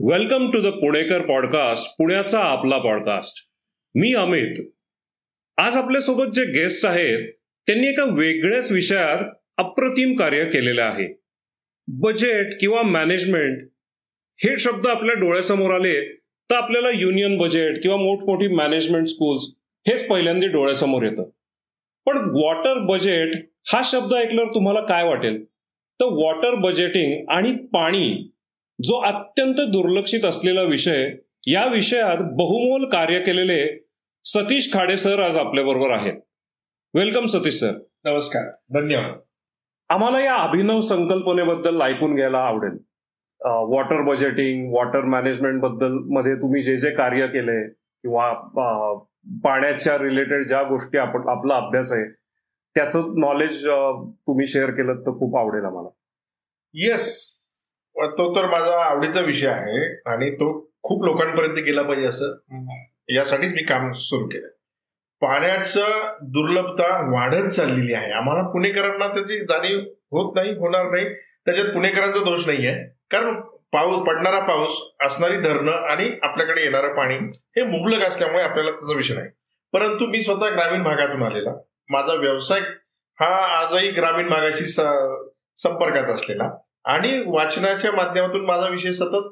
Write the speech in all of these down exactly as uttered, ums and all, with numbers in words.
Welcome to the Punekar podcast, पुण्याचा आपला podcast. मी अमित. आज आपल्यासोबत जे गेस्ट आहेत त्यांनी एका वेगळ्याच विषयात अप्रतिम कार्य केलेलं आहे. बजेट किंवा मॅनेजमेंट हे शब्द आपल्या डोळ्यासमोर आले तर आपल्याला युनियन बजेट किंवा मोठमोठी मॅनेजमेंट स्कूल्स हेच पहिल्यांदा डोळ्यासमोर येतं. पण वॉटर बजेट हा शब्द ऐकल्यावर तुम्हाला काय वाटेल? तर वॉटर बजेटिंग आणि पाणी, जो अत्यंत दुर्लक्षित असलेला विषय, या विषयात बहुमोल कार्य केलेले सतीश खाडे सर आज आपल्या बरोबर आहेत. Welcome Satish sir. नमस्कार, धन्यवाद. आम्हाला या अभिनव संकल्पनेबद्दल ऐकून घ्यायला आवडेल. वॉटर बजेटिंग, वॉटर मॅनेजमेंट बद्दल मध्ये तुम्ही जे जे कार्य केले किंवा पाण्याच्या रिलेटेड ज्या गोष्टी आपण आपला अभ्यास आहे त्याचं नॉलेज तुम्ही शेअर केलं तर खूप आवडेल आम्हाला. येस, तो तर माझा आवडीचा विषय आहे आणि तो खूप लोकांपर्यंत गेला पाहिजे असं यासाठीच मी काम सुरू केलं. पाण्याचं दुर्लभता वाढत चाललेली आहे. आम्हाला पुणेकरांना त्याची जाणीव होत नाही, होणार नाही. त्याच्यात पुणेकरांचा दोष नाही आहे, कारण पाऊस पडणारा पाऊस, असणारी धरणं आणि आपल्याकडे येणारं पाणी हे मुबलक असल्यामुळे आपल्याला त्याचा विषय नाही. परंतु मी स्वतः ग्रामीण भागातून आलेला, माझा व्यवसाय हा आजही ग्रामीण भागाशी संपर्कात असलेला आणि वाचनाच्या माध्यमातून माझा विषय सतत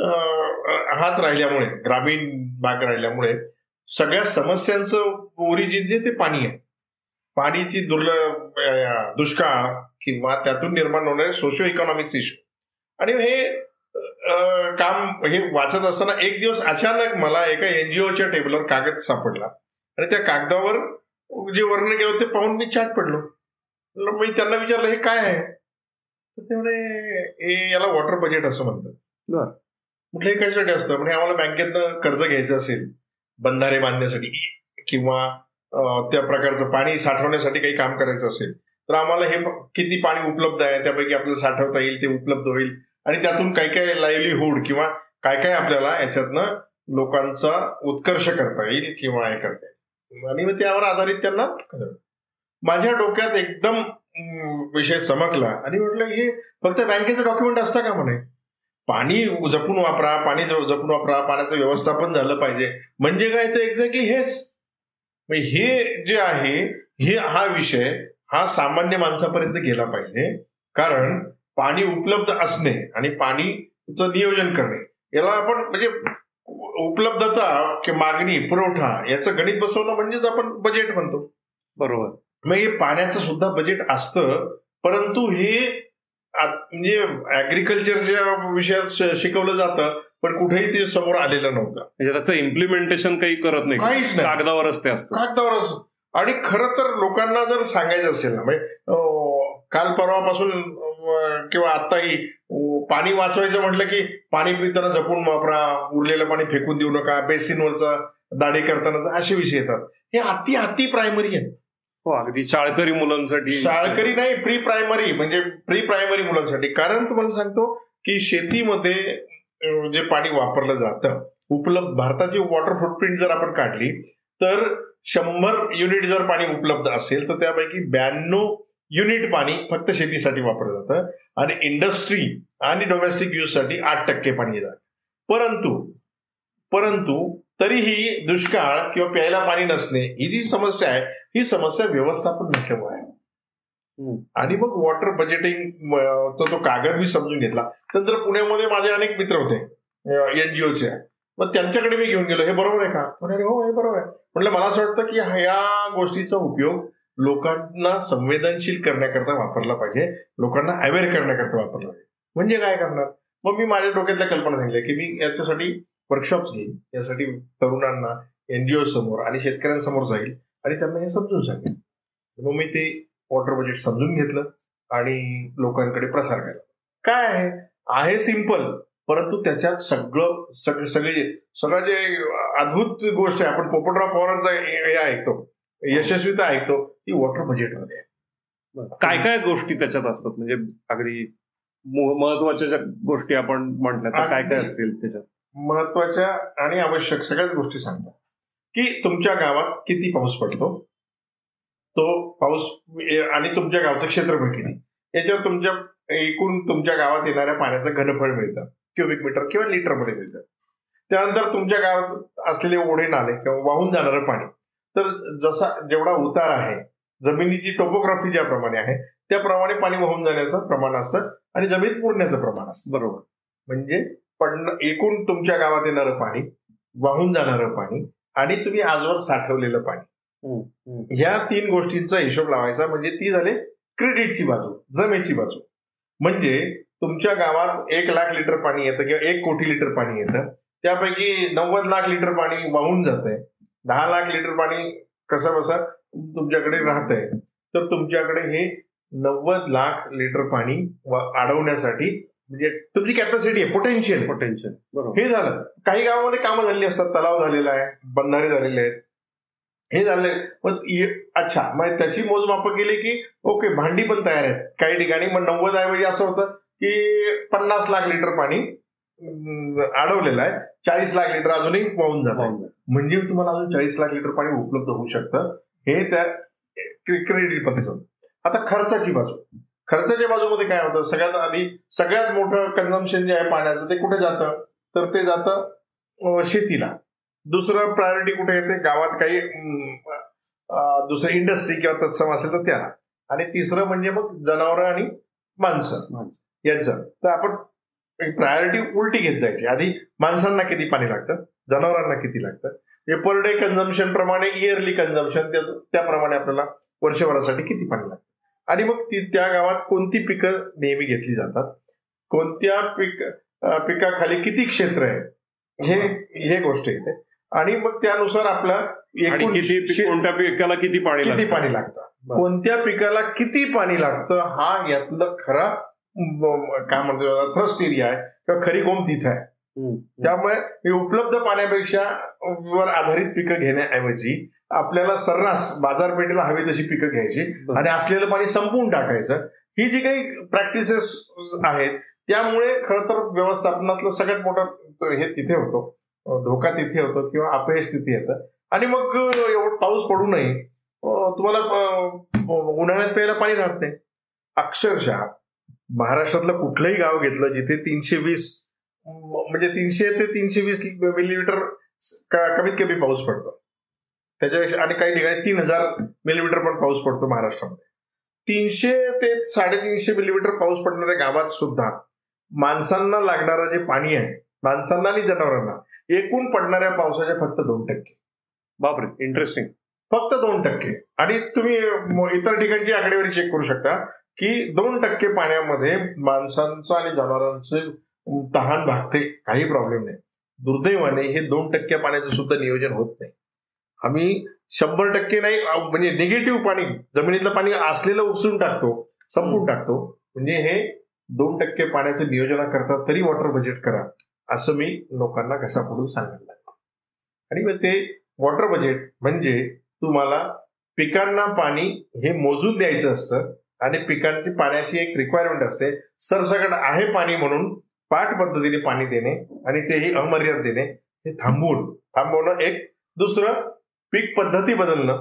हाच राहिल्यामुळे, ग्रामीण भाग राहिल्यामुळे सगळ्या समस्यांचं ओरिजिन जे ते पाणी आहे. पाणीची दुर्ल दुष्काळ किंवा त्यातून निर्माण होणारे सोशो इकॉनॉमिक्स इश्यू. आणि हे काम हे वाचत असताना एक दिवस अचानक मला एका एनजीओच्या टेबलवर कागद सापडला आणि त्या कागदावर जे वर्णन केलं होते पाहून मी चाट पडलो. मी त्यांना विचारलं, हे काय आहे? तर ते म्हणे, याला वॉटर बजेट असं म्हणतात. म्हटलं, हे कशासाठी असतं? म्हणजे आम्हाला बँकेतनं कर्ज घ्यायचं असेल बंधारे बांधण्यासाठी किंवा त्या प्रकारचं पाणी साठवण्यासाठी काही काम करायचं असेल तर आम्हाला हे किती पाणी उपलब्ध आहे त्यापैकी आपल्याला साठवता येईल ते उपलब्ध होईल आणि त्यातून काय काय लाईव्हलीहूड किंवा काय काय आपल्याला याच्यातनं लोकांचा उत्कर्ष करता येईल किंवा हे करता येईल. आणि मग त्यावर आधारित त्यांना माझ्या डोक्यात एकदम विषय चमकला आणि म्हटलं, हे फक्त बँकेचं डॉक्युमेंट असतं का? म्हणे पाणी जपून वापरा, पाणी जपून वापरा, पाण्याचं व्यवस्थापन झालं पाहिजे म्हणजे काय? तर एक्झॅक्टली हेच. हे जे आहे हे हा विषय हा सामान्य माणसापर्यंत गेला पाहिजे, कारण पाणी उपलब्ध असणे आणि पाणीचं नियोजन करणे याला आपण म्हणजे उपलब्धता किंवा मागणी पुरवठा याचं गणित बसवणं म्हणजेच आपण बजेट म्हणतो. बरोबर. मग हे पाण्याचं सुद्धा बजेट असतं, परंतु हे म्हणजे ऍग्रिकल्चरच्या विषयात शिकवलं जातं पण कुठेही ते समोर आलेलं नव्हतं. म्हणजे त्याचं इम्प्लिमेंटेशन काही करत नाही, काहीच नाही, कागदावरच ते असतं. कागदावरच. आणि खरं तर लोकांना जर सांगायचं असेल ना, म्हणजे काल परवापासून किंवा आत्ताही पाणी वाचवायचं म्हटलं की पाणी पिताना जपून वापरा, उरलेलं पाणी फेकून देऊ नका, बेसिनवरचा दाढी करताना असे विषय येतात. हे अति अति प्रायमरी आहेत. हो, अगदी शाळकरी मुलांसाठी. शाळकरी नाही, प्री प्रायमरी म्हणजे प्री प्रायमरी मुलांसाठी. कारण तुम्हाला सांगतो की शेतीमध्ये जे पाणी वापरलं जातं उपलब्ध, भारताची वॉटर फुटप्रिंट जर आपण काढली तर शंभर युनिट जर पाणी उपलब्ध असेल तर त्यापैकी ब्याण्णव युनिट पाणी फक्त शेतीसाठी वापरलं जातं आणि इंडस्ट्री आणि डोमेस्टिक यूज साठी आठ टक्के पाणी जातं. परंतु परंतु तरीही दुष्काळ किंवा प्यायला पाणी नसणे ही जी समस्या आहे ही समस्या व्यवस्थापन नसल्यामुळे आहे. आणि मग वॉटर बजेटिंग तो कागद मी समजून घेतला. नंतर पुण्यामध्ये माझे अनेक मित्र होते एनजीओचे, मग त्यांच्याकडे मी घेऊन गेलो, हे बरोबर आहे का? म्हणाले हो, हे बरोबर आहे. म्हटलं, मला असं वाटतं की ह्या गोष्टीचा उपयोग लोकांना संवेदनशील करण्याकरता वापरला पाहिजे, लोकांना अवेअर करण्याकरता वापरला पाहिजे. म्हणजे काय करणार? मग मी माझ्या डोक्यातल्या कल्पना सांगितल्या की मी याच्यासाठी वर्कशॉप्स घेईन, यासाठी तरुणांना एनजीओ समोर आणि शेतकऱ्यांसमोर जाईल आणि त्यांना हे समजून सांगेन. मग मी ते वॉटर बजेट समजून घेतलं आणि लोकांकडे प्रसार केला. काय आहे आहे सिंपल, परंतु त्याच्यात सगळं सगळे सगळे सगळं जे अद्भुत गोष्ट आहे, आपण पोपटराव पवारांचा हे ऐकतो, यशस्वीता ऐकतो, ती वॉटर बजेटमध्ये आहे. काय काय गोष्टी त्याच्यात असतात? म्हणजे अगदी महत्वाच्या ज्या गोष्टी आपण म्हटल्या तर काय काय असतील त्याच्यात? महत्वाच्या आणि आवश्यक सगळ्याच गोष्टी सांगतात की तुमच्या गावात किती पाऊस पडतो, तो पाऊस आणि तुमच्या गावचं क्षेत्रफळ किती, याच्यावर तुमच्या एकूण तुमच्या गावात येणाऱ्या पाण्याचं घनफळ मिळतं क्युबिक मीटर किंवा लिटरमध्ये मिळतं. त्यानंतर तुमच्या गावात असलेले ओढे नाले किंवा वाहून जाणारं पाणी, तर जसा जेवढा उतार आहे, जमिनीची टोपोग्राफी ज्याप्रमाणे आहे त्याप्रमाणे पाणी वाहून जाण्याचं प्रमाण असतं आणि जमीन पुरण्याचं प्रमाण असतं. बरोबर. म्हणजे पडणं एकूण तुमच्या गावात येणारं पाणी, वाहून जाणारं पाणी आणि तुम्ही आजवर साठवलेलं पाणी, ह्या तीन गोष्टींचा हिशोब लावायचा. म्हणजे ती झाली क्रेडिटची बाजू, जमेची बाजू. म्हणजे तुमच्या गावात एक लाख लिटर पाणी येतं किंवा एक कोटी लिटर पाणी येतं, त्यापैकी नव्वद लाख लिटर पाणी वाहून जातंय, दहा लाख लिटर पाणी कसं बसं तुमच्याकडे राहतंय, तर तुमच्याकडे हे नव्वद लाख लिटर पाणी अडवण्यासाठी म्हणजे तुमची कॅपॅसिटी आहे, पोटेन्शियल पोटेन्शियल बरोबर. हे झालं. काही गावामध्ये कामं झालेली असतात, तलाव झालेला आहे, बंधारे झालेले आहेत, हे झाले. पण अच्छा, मग त्याची मोजमाप केली की ओके भांडी पण तयार आहेत काही ठिकाणी. मग नव्वद ऐवजी असं होतं की पन्नास लाख लिटर पाणी अडवलेलं आहे, चाळीस लाख लिटर अजूनही वाहून जातं. म्हणजे तुम्हाला अजून चाळीस लाख लिटर पाणी उपलब्ध होऊ शकतं. हे त्या क्रेडिट पद्धतीचं. आता खर्चाची बाजू, खर्चाच्या बाजूमध्ये काय होतं, सगळ्यात आधी सगळ्यात मोठं कन्झम्पशन जे आहे पाण्याचं ते कुठे जातं, तर ते जातं शेतीला. दुसरं प्रायोरिटी कुठे येते, गावात काही दुसरं इंडस्ट्री किंवा तत्सम असेल तर त्याला. आणि तिसरं म्हणजे मग जनावरं आणि माणसं यांचं. तर आपण प्रायोरिटी उलटी घेत जायची. आधी माणसांना किती पाणी लागतं, जनावरांना किती लागतं, हे पर डे कन्झम्पशन प्रमाणे इयरली कन्झम्पशन त्याप्रमाणे आपल्याला वर्षभरासाठी किती पाणी लागतं. आणि मग ती त्या गावात कोणती पिकं नेहमी घेतली जातात, कोणत्या पीक पिकाखाली किती क्षेत्र आहे, हे हे गोष्ट येते. आणि मग त्यानुसार आपला कोणत्या पिकाला किती पाणी किती पाणी लागतं, कोणत्या पिकाला किती पाणी लागतं, हा यातलं खरा काय म्हणतो थ्रस्ट एरिया आहे किंवा खरी गोम तिथं आहे. त्यामुळे हे उपलब्ध पाण्यापेक्षा वर आधारित पिकं घेण्याऐवजी आपल्याला सर्रास बाजारपेठेला हवी तशी पिकं घ्यायची आणि असलेलं पाणी संपवून टाकायचं. ही जी काही प्रॅक्टिसेस आहेत त्यामुळे खरं तर व्यवस्थापनातलं सगळ्यात मोठं हे तिथे होतो, धोका तिथे होतो किंवा अपयश तिथे येतं. आणि मग एवढं पाऊस पडू नये, तुम्हाला उन्हाळ्यात प्यायला पाणी राहत नाही. अक्षरशः महाराष्ट्रातलं कुठलंही गाव घेतलं जिथे तीनशे वीस म्हणजे तीनशे ते तीनशे वीस मिलीमीटर कमीत कमी पाऊस पडतो त्याच्यापेक्षा, आणि काही ठिकाणी तीन हजार मिलीमीटर पण पाऊस पडतो महाराष्ट्रामध्ये. तीनशे ते साडेतीनशे मिलीमीटर पाऊस पडणाऱ्या गावात सुद्धा माणसांना लागणारं जे पाणी आहे, माणसांना आणि जनावरांना एकूण पडणाऱ्या पावसाच्या फक्त दोन टक्के. बापरे, इंटरेस्टिंग. फक्त दोन टक्के. आणि तुम्ही इतर ठिकाणची आकडेवारी चेक करू शकता की दोन टक्के पाण्यामध्ये माणसांचं आणि जनावरांचं तहान भागते, काही प्रॉब्लेम नाही. दुर्दैवाने हे दोन टक्के पाण्याचं सुद्धा नियोजन होत नाही. आम्ही शंभर टक्के नाही म्हणजे निगेटिव्ह पाणी, जमिनीतलं पाणी असलेलं उपसून टाकतो, संपून टाकतो. म्हणजे हे दोन टक्के पाण्याचं नियोजन करता तरी वॉटर बजेट करा, असं मी लोकांना कसा पडून सांगायला लागलो. आणि मग ते वॉटर बजेट म्हणजे तुम्हाला पिकांना पाणी हे मोजून द्यायचं असतं आणि पिकांची पाण्याची एक रिक्वायरमेंट असते. सरसकट आहे पाणी म्हणून पाठ पद्धतीने पाणी देणे आणि तेही अमर्याद देणे हे थांबवून थांबवणं एक. दुसरं पीक पद्धती बदलणं.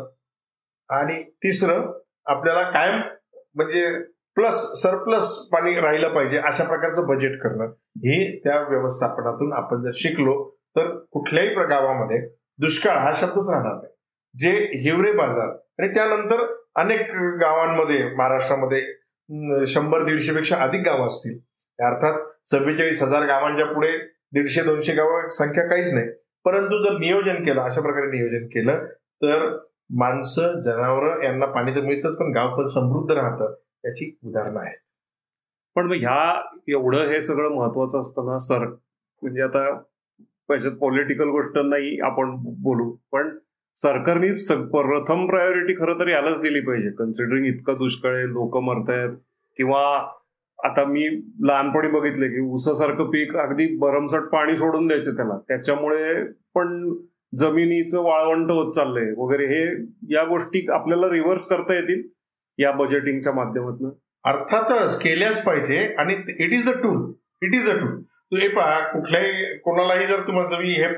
आणि तिसरं आपल्याला कायम म्हणजे प्लस सरप्लस पाणी राहिलं पाहिजे अशा प्रकारचं बजेट करणं. हे त्या व्यवस्थापनातून आपण जर शिकलो तर कुठल्याही गावामध्ये दुष्काळ हा शब्दच राहणार नाही. जे हिवरे बाजार आणि त्यानंतर अनेक गावांमध्ये महाराष्ट्रामध्ये शंभर दीडशे पेक्षा अधिक गावं असतील. अर्थात चव्वेचाळीस हजार गावांच्या पुढे दीडशे दोनशे गावं संख्या काहीच नाही. परंतु जर नियोजन केलं, अशा प्रकारे नियोजन केलं तर माणसं जनावरं यांना पाणी तर मिळतंच पण गाव पण समृद्ध राहतं, याची उदाहरणं आहेत. पण मग ह्या एवढं हे सगळं महत्वाचं असताना सर म्हणजे आता त्याच्यात पॉलिटिकल गोष्ट नाही आपण बोलू, पण सरकारने प्रथम प्रायोरिटी खरं तर यालाच दिली पाहिजे. कन्सिडरिंग इतका दुष्काळ आहे, लोक मरतायत. किंवा आता मी लहानपणी बघितले की ऊसासारखं पीक अगदी भरमसाठ पाणी सोडून द्यायचं त्याला, त्याच्यामुळे पण जमिनीचं वाळवंट होत चाललंय वगैरे. हे या गोष्टी आपल्याला रिव्हर्स करता येतील या बजेटिंगच्या माध्यमातून. अर्थातच केल्याच पाहिजे आणि it is a tool, it is a tool. तू हे पहा, कुठल्याही कोणालाही जर तुम्हाला तुम्ही हे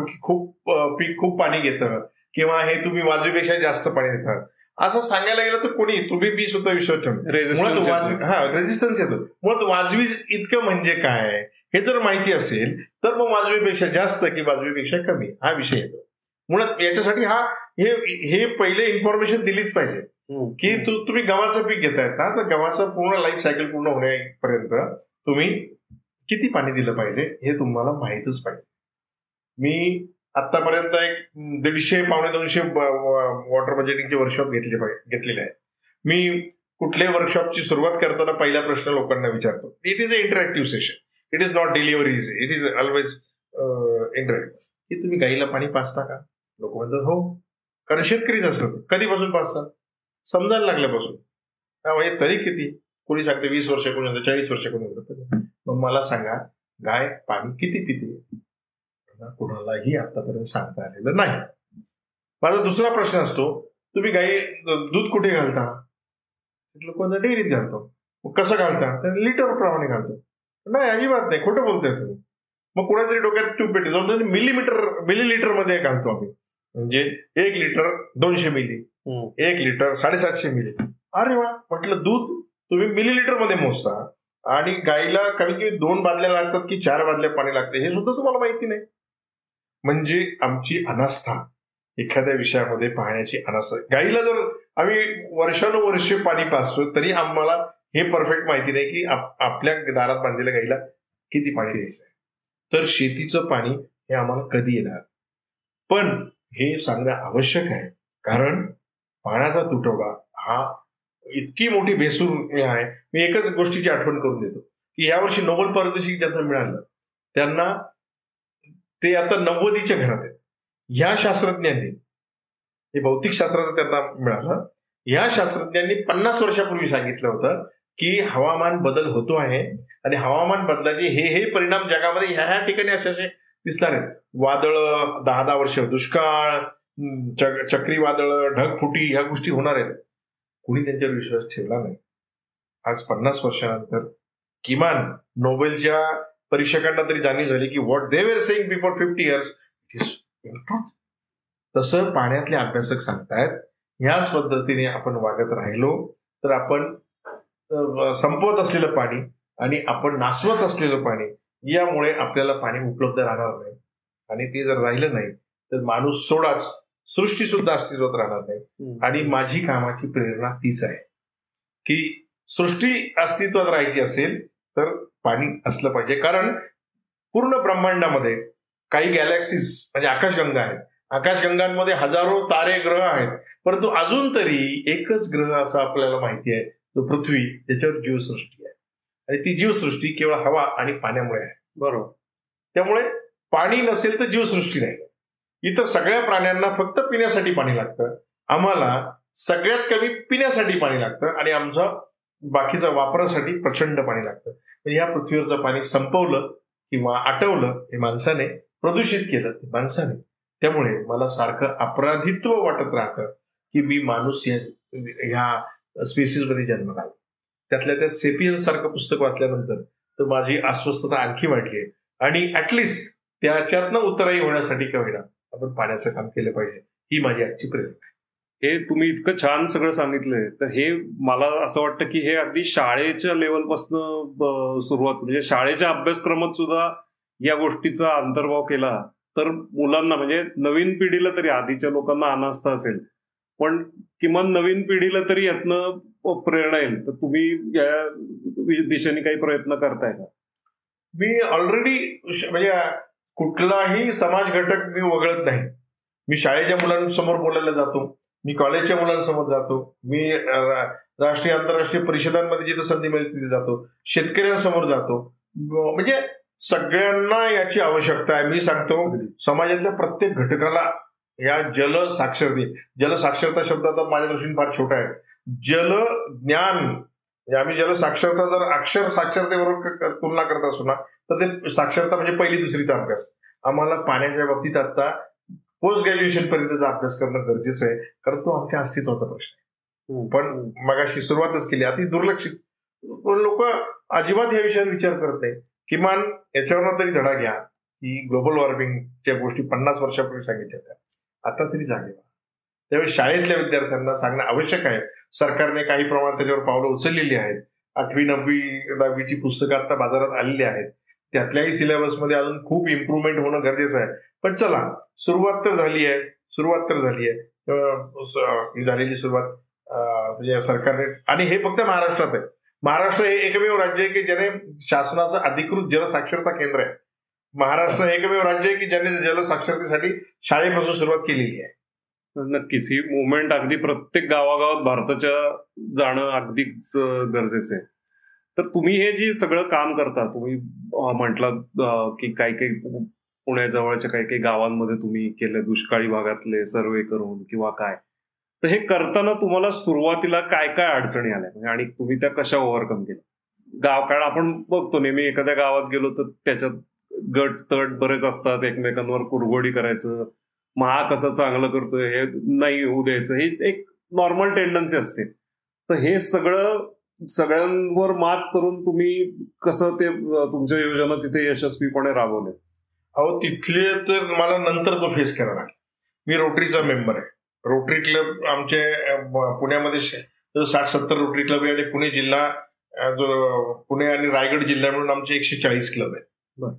खूप पीक खूप पाणी घेतं किंवा हे तुम्ही वाजवीपेक्षा जास्त पाणी देतात असं सांगायला गेलं तर कोणी, तुम्ही मी सुद्धा विश्वास ठेवतो, हा रेझिस्टन्स येतो. मुळात वाजवी इतकं म्हणजे काय, हे जर माहिती असेल तर मग वाजवीपेक्षा जास्त की वाजवीपेक्षा कमी हा विषय येतो. मुळात याच्यासाठी हा हे हे पहिले इन्फॉर्मेशन दिलीच पाहिजे की तू तुम्ही गव्हाचं पीक घेतायत ना, तर गव्हाचं पूर्ण लाईफ सायकल पूर्ण होण्यापर्यंत तुम्ही किती पाणी दिलं पाहिजे हे तुम्हाला माहीतच पाहिजे. मी आतापर्यंत एक दीडशे पावणे दोनशे वॉटर बजेटिंगचे वर्कशॉप घेतले घेतलेले आहेत. मी कुठल्याही वर्कशॉपची सुरुवात करताना पहिला प्रश्न लोकांना विचारतो. It is a interactive session, it is not deliveries, it is always interactive. की तुम्ही गाईला पाणी पाजता का? लोक म्हणतात हो, कारण शेतकरीच असतात. कधीपासून पाजतात? समजायला लागल्यापासून. म्हणजे तरी किती? कोणी सांगते वीस वर्ष, कोणी म्हणतं चाळीस वर्ष, कोणी म्हणतं. मग मला सांगा, गाय पाणी किती पिते? कोणालाही आतापर्यंत सांगता आलेलं नाही. माझा दुसरा प्रश्न असतो, तुम्ही गाई दूध कुठे घालता? लोक डेअरीत घालतो. मग कसं घालता? तर लिटर प्रमाणे घालतो. नाही, अजिबात नाही, खोटं बोलताय तुम्ही. मग कोणातरी डोक्यात ट्यूब पेटी जाऊन मिलीमीटर मिली लिटर मध्ये घालतो आम्ही. म्हणजे एक लिटर दोनशे मिली, एक लिटर साडेसातशे मिली. अरे वा, म्हटलं दूध तुम्ही मिली लिटर मध्ये मोजता आणि गाईला कमीत कमी दोन बादल्या लागतात की चार बादल्या पाणी लागते हे सुद्धा तुम्हाला माहिती नाही. म्हणजे आमची अनास्था एखाद्या विषयामध्ये पाहण्याची अनास्था. गाईला जर आम्ही वर्षानुवर्षे पाणी पाजतो तरी आम्हाला हे परफेक्ट माहिती नाही की आपल्या दारात बांधलेल्या गाईला किती पाणी द्यायचं आहे. तर शेतीचं पाणी हे आम्हाला कधी येणार? पण हे सांगणं आवश्यक आहे, कारण पाण्याचा तुटवडा हा इतकी मोठी बेसूर आहे. मी एकच गोष्टीची आठवण करून देतो की यावर्षी नोबेल पारितोषिक ज्यांना मिळालं त्यांना ते आता नव्वदीच्या घरात आहेत. ह्या शास्त्रज्ञांनी, हे भौतिक शास्त्राचं त्यांना मिळालं, या शास्त्रज्ञांनी पन्नास वर्षापूर्वी सांगितलं होतं की हवामान बदल होतो आहे आणि हवामान बदलाचे हे हे परिणाम जगामध्ये ह्या ह्या ठिकाणी असे असे दिसणार आहेत. वादळ, दहा दहा वर्ष दुष्काळ, चक्रीवादळ, ढगफुटी ह्या गोष्टी होणार आहेत. कुणी त्यांच्यावर विश्वास ठेवला नाही. आज पन्नास वर्षानंतर किमान नोबेलच्या परीक्षकांना तरी जाणीव झाली की what they were saying before fifty years it is truth. तसं पाण्यातले अभ्यासक सांगतायत. ह्याच पद्धतीने आपण वागत राहिलो तर आपण संपवत असलेलं पाणी आणि आपण नासवत असलेलं पाणी, यामुळे आपल्याला पाणी उपलब्ध राहणार नाही. आणि ते जर राहिलं नाही तर माणूस सोडाच, सृष्टी सुद्धा अस्तित्वात राहणार नाही. आणि माझी कामाची प्रेरणा तीच आहे की सृष्टी अस्तित्वात राहायची असेल तर पाणी असलं पाहिजे. कारण पूर्ण ब्रह्मांडामध्ये काही गॅलेक्सीज म्हणजे आकाशगंगा आहेत. आकाशगंगांमध्ये हजारो तारे, ग्रह आहेत, परंतु अजून तरी एकच ग्रह असा आपल्याला माहिती आहे, तो पृथ्वी, ज्याच्यावर जीवसृष्टी आहे. आणि ती जीवसृष्टी केवळ हवा आणि पाण्यामुळे आहे. बरोबर. त्यामुळे पाणी नसेल तर जीवसृष्टी नाही. इतर सगळ्या प्राण्यांना फक्त पिण्यासाठी पाणी लागतं, आम्हाला सगळ्यात कमी पिण्यासाठी पाणी लागतं आणि आमचा बाकीचा वापरासाठी प्रचंड पाणी लागतं. म्हणजे या पृथ्वीवरचं पाणी संपवलं किंवा आटवलं हे माणसाने, प्रदूषित केलं ते माणसाने. त्यामुळे मला सारखं अपराधित्व वाटत राहतं की मी माणूस ह्या स्पेसिसमध्ये जन्माला आलो. त्यातल्या त्यात सेपियन्स सारखं पुस्तक वाचल्यानंतर तर माझी अस्वस्थता आणखी वाढली आहे. आणि ऍटलिस्ट त्याच्यातनं उतराई होण्यासाठी का होईना आपण पाण्याचं काम केलं पाहिजे, ही माझी आजची प्रेरणा आहे. हे तुम्ही इतकं छान सगळं सांगितलंय, तर हे मला असं वाटतं की हे अगदी शाळेच्या लेवलपासून सुरुवात, म्हणजे शाळेच्या अभ्यासक्रमात सुद्धा या गोष्टीचा अंतर्भाव केला तर मुलांना, म्हणजे नवीन पिढीला तरी, आधीच्या लोकांना अनास्था असेल पण किमान नवीन पिढीला तरी यातनं प्रेरणा येईल. तर तुम्ही या दिशेने काही प्रयत्न करताय का? मी ऑलरेडी म्हणजे कुठलाही समाज घटक मी वगळत नाही. मी शाळेच्या मुलांसमोर बोलायला जातो, मी कॉलेजच्या मुलांसमोर जातो, मी राष्ट्रीय आंतरराष्ट्रीय परिषदांमध्ये जिथे संधी मिळते तिथे जातो, शेतकऱ्यांसमोर जातो. म्हणजे सगळ्यांना याची आवश्यकता आहे. मी सांगतो समाजातल्या प्रत्येक घटकाला या जल साक्षरते, जल साक्षरता शब्द आता माझ्या दृष्टीने फार छोटा आहे. जल ज्ञान, म्हणजे आम्ही जल साक्षरता जर अक्षर साक्षरतेबरोबर तुलना करत असू ना तर ते साक्षरता म्हणजे पहिली दुसरीचा अभ्यास. आम्हाला पाण्याच्या बाबतीत आता पोस्ट ग्रॅज्युएशन पर्यंतचा अभ्यास करणं गरजेचं आहे, कारण तो आमच्या अस्तित्वाचा प्रश्न आहे. पण मगाशी सुरुवातच केली, अति दुर्लक्षित. लोक अजिबात या विषयावर विचार करत नाही. किमान याच्यावर तरी धडा घ्या की ग्लोबल वॉर्मिंगच्या गोष्टी पन्नास वर्षापूर्वी सांगितल्या त्या आता तरी जागे. त्यावेळी शाळेतल्या विद्यार्थ्यांना सांगणं आवश्यक आहे. सरकारने काही प्रमाणात त्याच्यावर पावलं उचललेली आहेत. आठवी नववी दहावीची पुस्तकं आता बाजारात आलेली आहेत. त्यातल्याही सिलेबसमध्ये अजून खूप इम्प्रुव्हमेंट होणं गरजेचं आहे. पण चला, सुरुवात तर झाली आहे सुरुवात तर झाली आहे झालेली सुरुवात म्हणजे सरकारने. आणि हे फक्त महाराष्ट्रात आहे. महाराष्ट्र हे एकमेव राज्य आहे की ज्याने शासनाचं अधिकृत जलसाक्षरता केंद्र आहे. महाराष्ट्र हे एकमेव राज्य आहे की ज्याने जलसाक्षरतेसाठी शाळेपासून सुरुवात केलेली आहे. नक्कीच ही मुवमेंट अगदी प्रत्येक गावागावात भारताच्या जाणं अगदीच गरजेचं आहे. तर तुम्ही हे जे सगळं काम करता, तुम्ही म्हटलं की काही काही पुण्याजवळच्या काही काही गावांमध्ये तुम्ही केले दुष्काळी भागातले सर्वे करून किंवा काय, तर हे करताना तुम्हाला सुरुवातीला काय काय अडचणी आल्या आणि तुम्ही त्या कशा ओव्हरकम केल्या? गाव, कारण आपण बघतो नेहमी एखाद्या गावात गेलो तर त्याच्यात गट तट बरेच असतात, एकमेकांवर कुरघोडी करायचं, महा कसं चांगलं करतोय हे नाही होऊ द्यायचं, ही एक नॉर्मल टेंडन्सी असते. तर हे सगळं सगळ्यांवर मात करून तुम्ही कसं ते तुमच्या योजना तिथे यशस्वीपणे राबवले? अहो, तिथले तर मला नंतर तो फेस करावा लागला. मी रोटरीचा मेंबर आहे. रोटरी क्लब आमचे पुण्यामध्ये साठ सत्तर रोटरी क्लब आहे आणि पुणे जिल्हा जो पुणे आणि रायगड जिल्हा म्हणून आमचे एकशे चाळीस क्लब आहेत.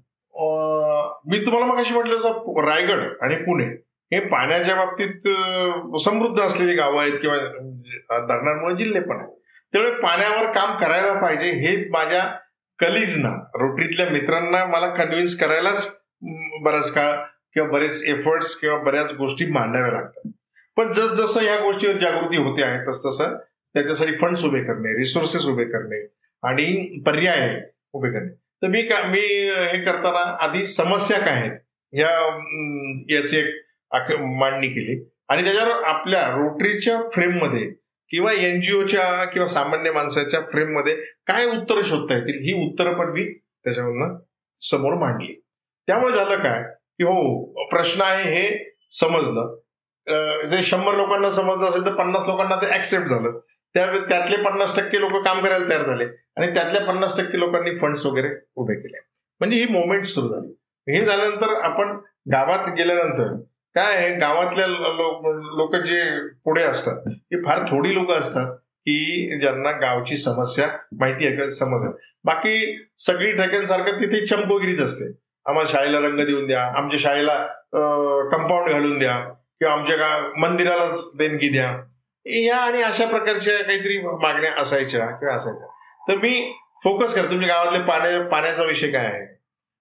मी तुम्हाला मग अशी म्हटलं, रायगड आणि पुणे हे पाण्याच्या बाबतीत समृद्ध असलेली गावं आहेत किंवा धरणांमुळे जिल्हे पण आहेत. त्यामुळे पाण्यावर काम करायला पाहिजे हे माझ्या कलिजना, रोटरीतल्या मित्रांना मला कन्व्हिन्स करायलाच बराच काळ किंवा बरेच एफर्ट्स किंवा बऱ्याच गोष्टी मांडाव्या लागतात. पण जसजसं या गोष्टीवर जागृती होते आहे तस तसं त्याच्यासाठी फंड्स उभे करणे, रिसोर्सेस उभे करणे आणि पर्याय उभे करणे. तर मी का मी हे करताना आधी समस्या काय आहेत या याची एक मांडणी केली आणि त्याच्यावर आपल्या रोटरीच्या फ्रेममध्ये किंवा एनजीओच्या किंवा सामान्य माणसाच्या फ्रेममध्ये काय उत्तरं शोधता येतील ही उत्तरं पण मी त्याच्यावरनं समोर मांडली. त्यामुळे झालं काय की हो, प्रश्न आहे हे समजलं. जे शंभर लोकांना समजलं असेल तर पन्नास लोकांना ते ऍक्सेप्ट झालं. त्या त्यातले पन्नास टक्के लोक काम करायला तयार झाले आणि त्यातल्या पन्नास टक्के लोकांनी फंड्स वगैरे उभे केले. म्हणजे ही मुवमेंट सुरू झाली. हे झाल्यानंतर आपण गावात गेल्यानंतर काय आहे, गावातल्या लोक जे पुढे असतात ही फार थोडी लोक असतात की ज्यांना गावची समस्या माहिती आहे का समज. बाकी सगळी ठेक्यांसारखं तिथे चंपोगिरीच असते. आम्हाला शाळेला रंग देऊन द्या, आमच्या शाळेला कंपाऊंड घालून द्या किंवा आमच्या गाव मंदिरालाच देणगी द्या, या आणि अशा प्रकारच्या काहीतरी मागण्या असायच्या किंवा असायच्या. तर मी फोकस करतो तुमच्या गावातले पाण्या पाण्याचा विषय काय आहे,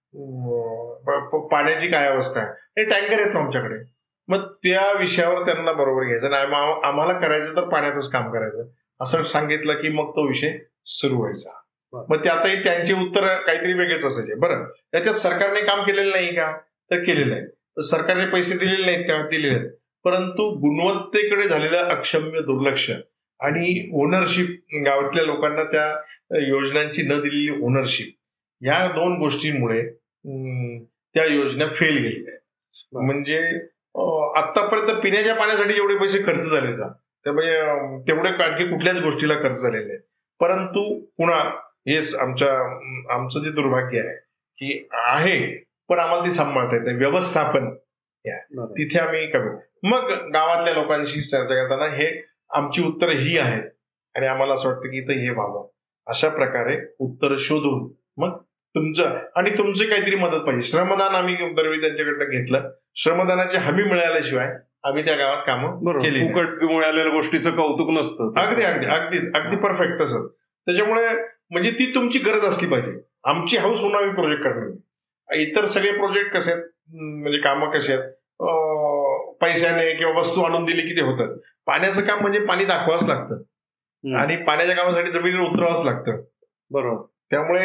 पाण्याची काय अवस्था आहे, हे टँकर येतो आमच्याकडे. मग त्या विषयावर त्यांना बरोबर घ्यायचं नाही, आम्हाला करायचं तर पाण्यातच काम करायचं असं सांगितलं की मग तो विषय सुरू व्हायचा. मग त्यातही त्यांची उत्तर काहीतरी वेगळेच असायचे. बरं, त्याच्यात सरकारने काम केलेलं नाही का, तर केलेलं आहे. तर सरकारने पैसे दिलेले नाहीत का, दिलेले आहेत. परंतु गुणवत्तेकडे झालेलं अक्षम्य दुर्लक्ष आणि ओनरशिप, गावातल्या लोकांना त्या योजनांची न दिलेली ओनरशिप, या दोन गोष्टींमुळे त्या योजना फेल गेलेल्या आहेत. म्हणजे आतापर्यंत पिण्याच्या पाण्यासाठी जेवढे पैसे खर्च झाले का त्यामुळे तेवढे आणखी कुठल्याच गोष्टीला खर्च झालेले आहेत. परंतु पुन्हा हेच आमच्या आमचं जे दुर्भाग्य आहे की आहे पण आम्हाला ती सांभाळता येते, व्यवस्थापन तिथे आम्ही कमी. मग गावातल्या लोकांशी चर्चा करताना हे आमची उत्तरं ही आहेत आणि आम्हाला असं वाटतं की इथं हे व्हावं. अशा प्रकारे उत्तर शोधून मग तुमचं आणि तुमची काहीतरी मदत पाहिजे. श्रमदान आम्ही दरवेळी त्यांच्याकडनं घेतलं. श्रमदानाची हमी मिळाल्याशिवाय आम्ही त्या गावात कामं केली. फुकट मिळालेल्या गोष्टीचं कौतुक नसतं. अगदी अगदी अगदी अगदी परफेक्ट तसं. त्याच्यामुळे म्हणजे ती तुमची गरज असली पाहिजे. आमची हाऊस म्हणून आम्ही प्रोजेक्ट करणार. इतर सगळे प्रोजेक्ट कसे आहेत, म्हणजे कामं कसे आहेत, पैशाने किंवा वस्तू आणून दिली की ते होतं. पाण्याचं काम म्हणजे पाणी दाखवावंच लागतं आणि पाण्याच्या कामासाठी जमिनीवर उतरावंच लागतं. बरोबर. त्यामुळे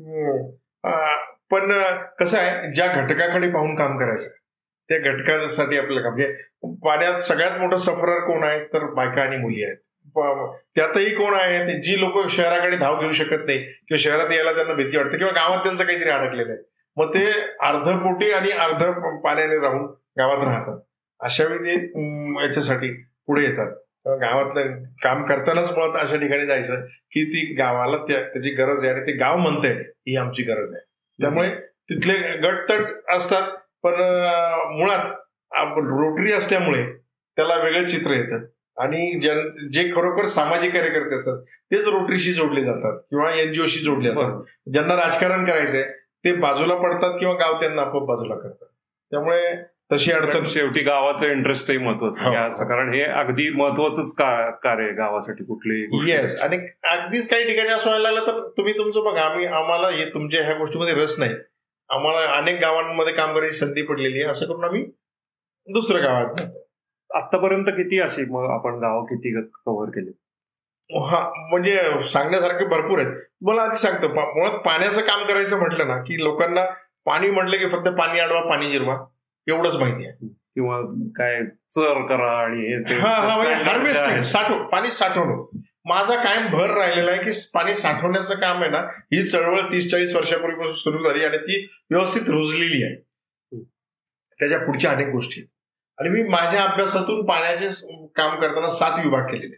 पण कसं आहे, ज्या घटकाकडे पाहून काम करायचं त्या घटकासाठी आपल्याला काम. म्हणजे पाण्यात सगळ्यात मोठं सफरर कोण आहे तर बायका आणि मुली आहेत. त्यातही कोण आहे, जी लोक शहराकडे धाव घेऊ शकत नाही किंवा शहरात यायला त्यांना भीती वाटते किंवा गावात त्यांचं काहीतरी अडकलेलं आहे, मग ते अर्धपोटी आणि अर्ध पाण्याने राहून गावात राहतात. अशा वेळी ते याच्यासाठी पुढे येतात. गावातलं काम करतानाच मुळात अशा ठिकाणी जायचं की ती गावाला त्याची गरज आहे आणि ते गाव म्हणतंय ही आमची गरज आहे. त्यामुळे तिथले गटतट असतात पण मुळात रोटरी असल्यामुळे त्याला वेगळं चित्र येतं आणि जे खरोखर सामाजिक कार्यकर्ते असतात तेच रोटरीशी जोडले जातात किंवा एनजीओशी जोडले जातात. ज्यांना राजकारण करायचंय ते बाजूला पडतात किंवा गाव त्यांना आपोआप बाजूला करतात. त्यामुळे तशी अडचण. शेवटी गावाचं इंटरेस्टही महत्वाचं आहे असं, कारण हे अगदी महत्वाचंच कार्य आहे गावासाठी कुठली. येस, आणि अगदीच काही ठिकाणी असं व्हायला लागलं तर तुम्ही तुमचं बघा, आम्ही आम्हाला हे तुमच्या ह्या गोष्टीमध्ये रस नाही, आम्हाला अनेक गावांमध्ये काम करायची संधी पडलेली आहे, असं करून आम्ही दुसऱ्या गावात जातो. आतापर्यंत किती अशी मग आपण गाव किती कव्हर केले? हा, म्हणजे सांगण्यासारखे भरपूर आहेत. तुम्हाला आधी सांगतो, मुळात पाण्याचं काम करायचं म्हटलं ना की लोकांना पाणी म्हटलं की फक्त पाणी अडवा, पाणी जिरवा एवढंच माहिती आहे, किंवा काय चर करा आणि हार्वेस्टिंग, साठव पाणी साठवणं. माझा कायम भर राहिलेला आहे की पाणी साठवण्याचं काम आहे ना, ही चळवळ तीस चाळीस वर्षापूर्वीपासून सुरू झाली आणि ती व्यवस्थित रुजलेली आहे. त्याच्या पुढच्या अनेक गोष्टी आहेत. आणि मी माझ्या अभ्यासातून पाण्याचे काम करताना सात विभाग केलेले.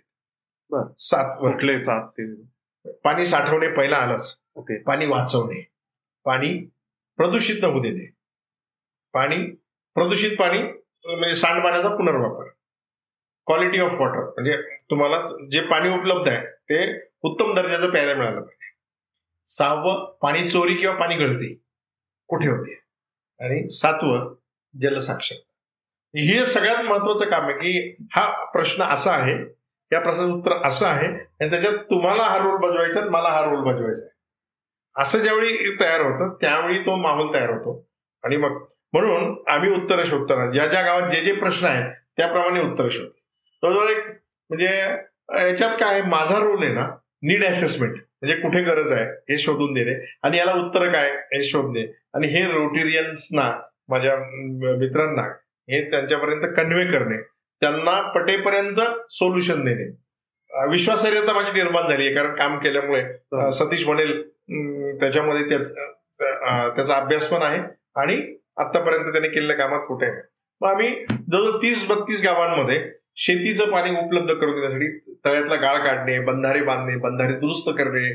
सात कुठले सात? पाणी साठवणे पहिला आलंच. ओके. पाणी वाचवणे, पाणी प्रदूषित न होऊ देणे, पाणी प्रदूषित पाणी म्हणजे सांडपाण्याचा पुनर्वापर, क्वालिटी ऑफ वॉटर म्हणजे तुम्हाला जे पाणी उपलब्ध आहे ते उत्तम दर्जाचं प्यायला मिळालं पाहिजे. सहावं, पाणी चोरी किंवा पाणी गळती कुठे होते. आणि सातवं, जलसाक्षरता. हे सगळ्यात महत्वाचं काम आहे की हा प्रश्न असा आहे, या प्रश्नाचं उत्तर असं आहे आणि त्याच्यात तुम्हाला हा रोल बजवायचा, मला हा रोल बजवायचा आहे, असं ज्यावेळी तयार होतं त्यावेळी तो माहोल तयार होतो. आणि मग म्हणून आम्ही उत्तरं शोधताना ज्या ज्या गावात जे जे प्रश्न आहेत त्याप्रमाणे उत्तरं शोधतो. जवळजवळ एक म्हणजे याच्यात काय, माझा रोल आहे ना नीड असेसमेंट, म्हणजे कुठे गरज आहे हे शोधून देणे आणि याला उत्तर काय हे शोधणे, आणि हे रोटेरियन्सना, माझ्या मित्रांना हे त्यांच्यापर्यंत कन्व्हे करणे, त्यांना पटेपर्यंत सोल्युशन देणे. विश्वासार्हता माझी निर्माण झाली आहे, कारण काम केल्यामुळे सतीश म्हणेल त्याच्यामध्ये त्याचा अभ्यास पण आहे आणि आतापर्यंत त्याने केलेल्या कामात कुठे आहे. मग आम्ही जवळजवळ तीस बत्तीस गावांमध्ये शेतीचं पाणी उपलब्ध करून देण्यासाठी तळ्यातला गाळ काढणे, बंधारे बांधणे, बंधारे दुरुस्त करणे,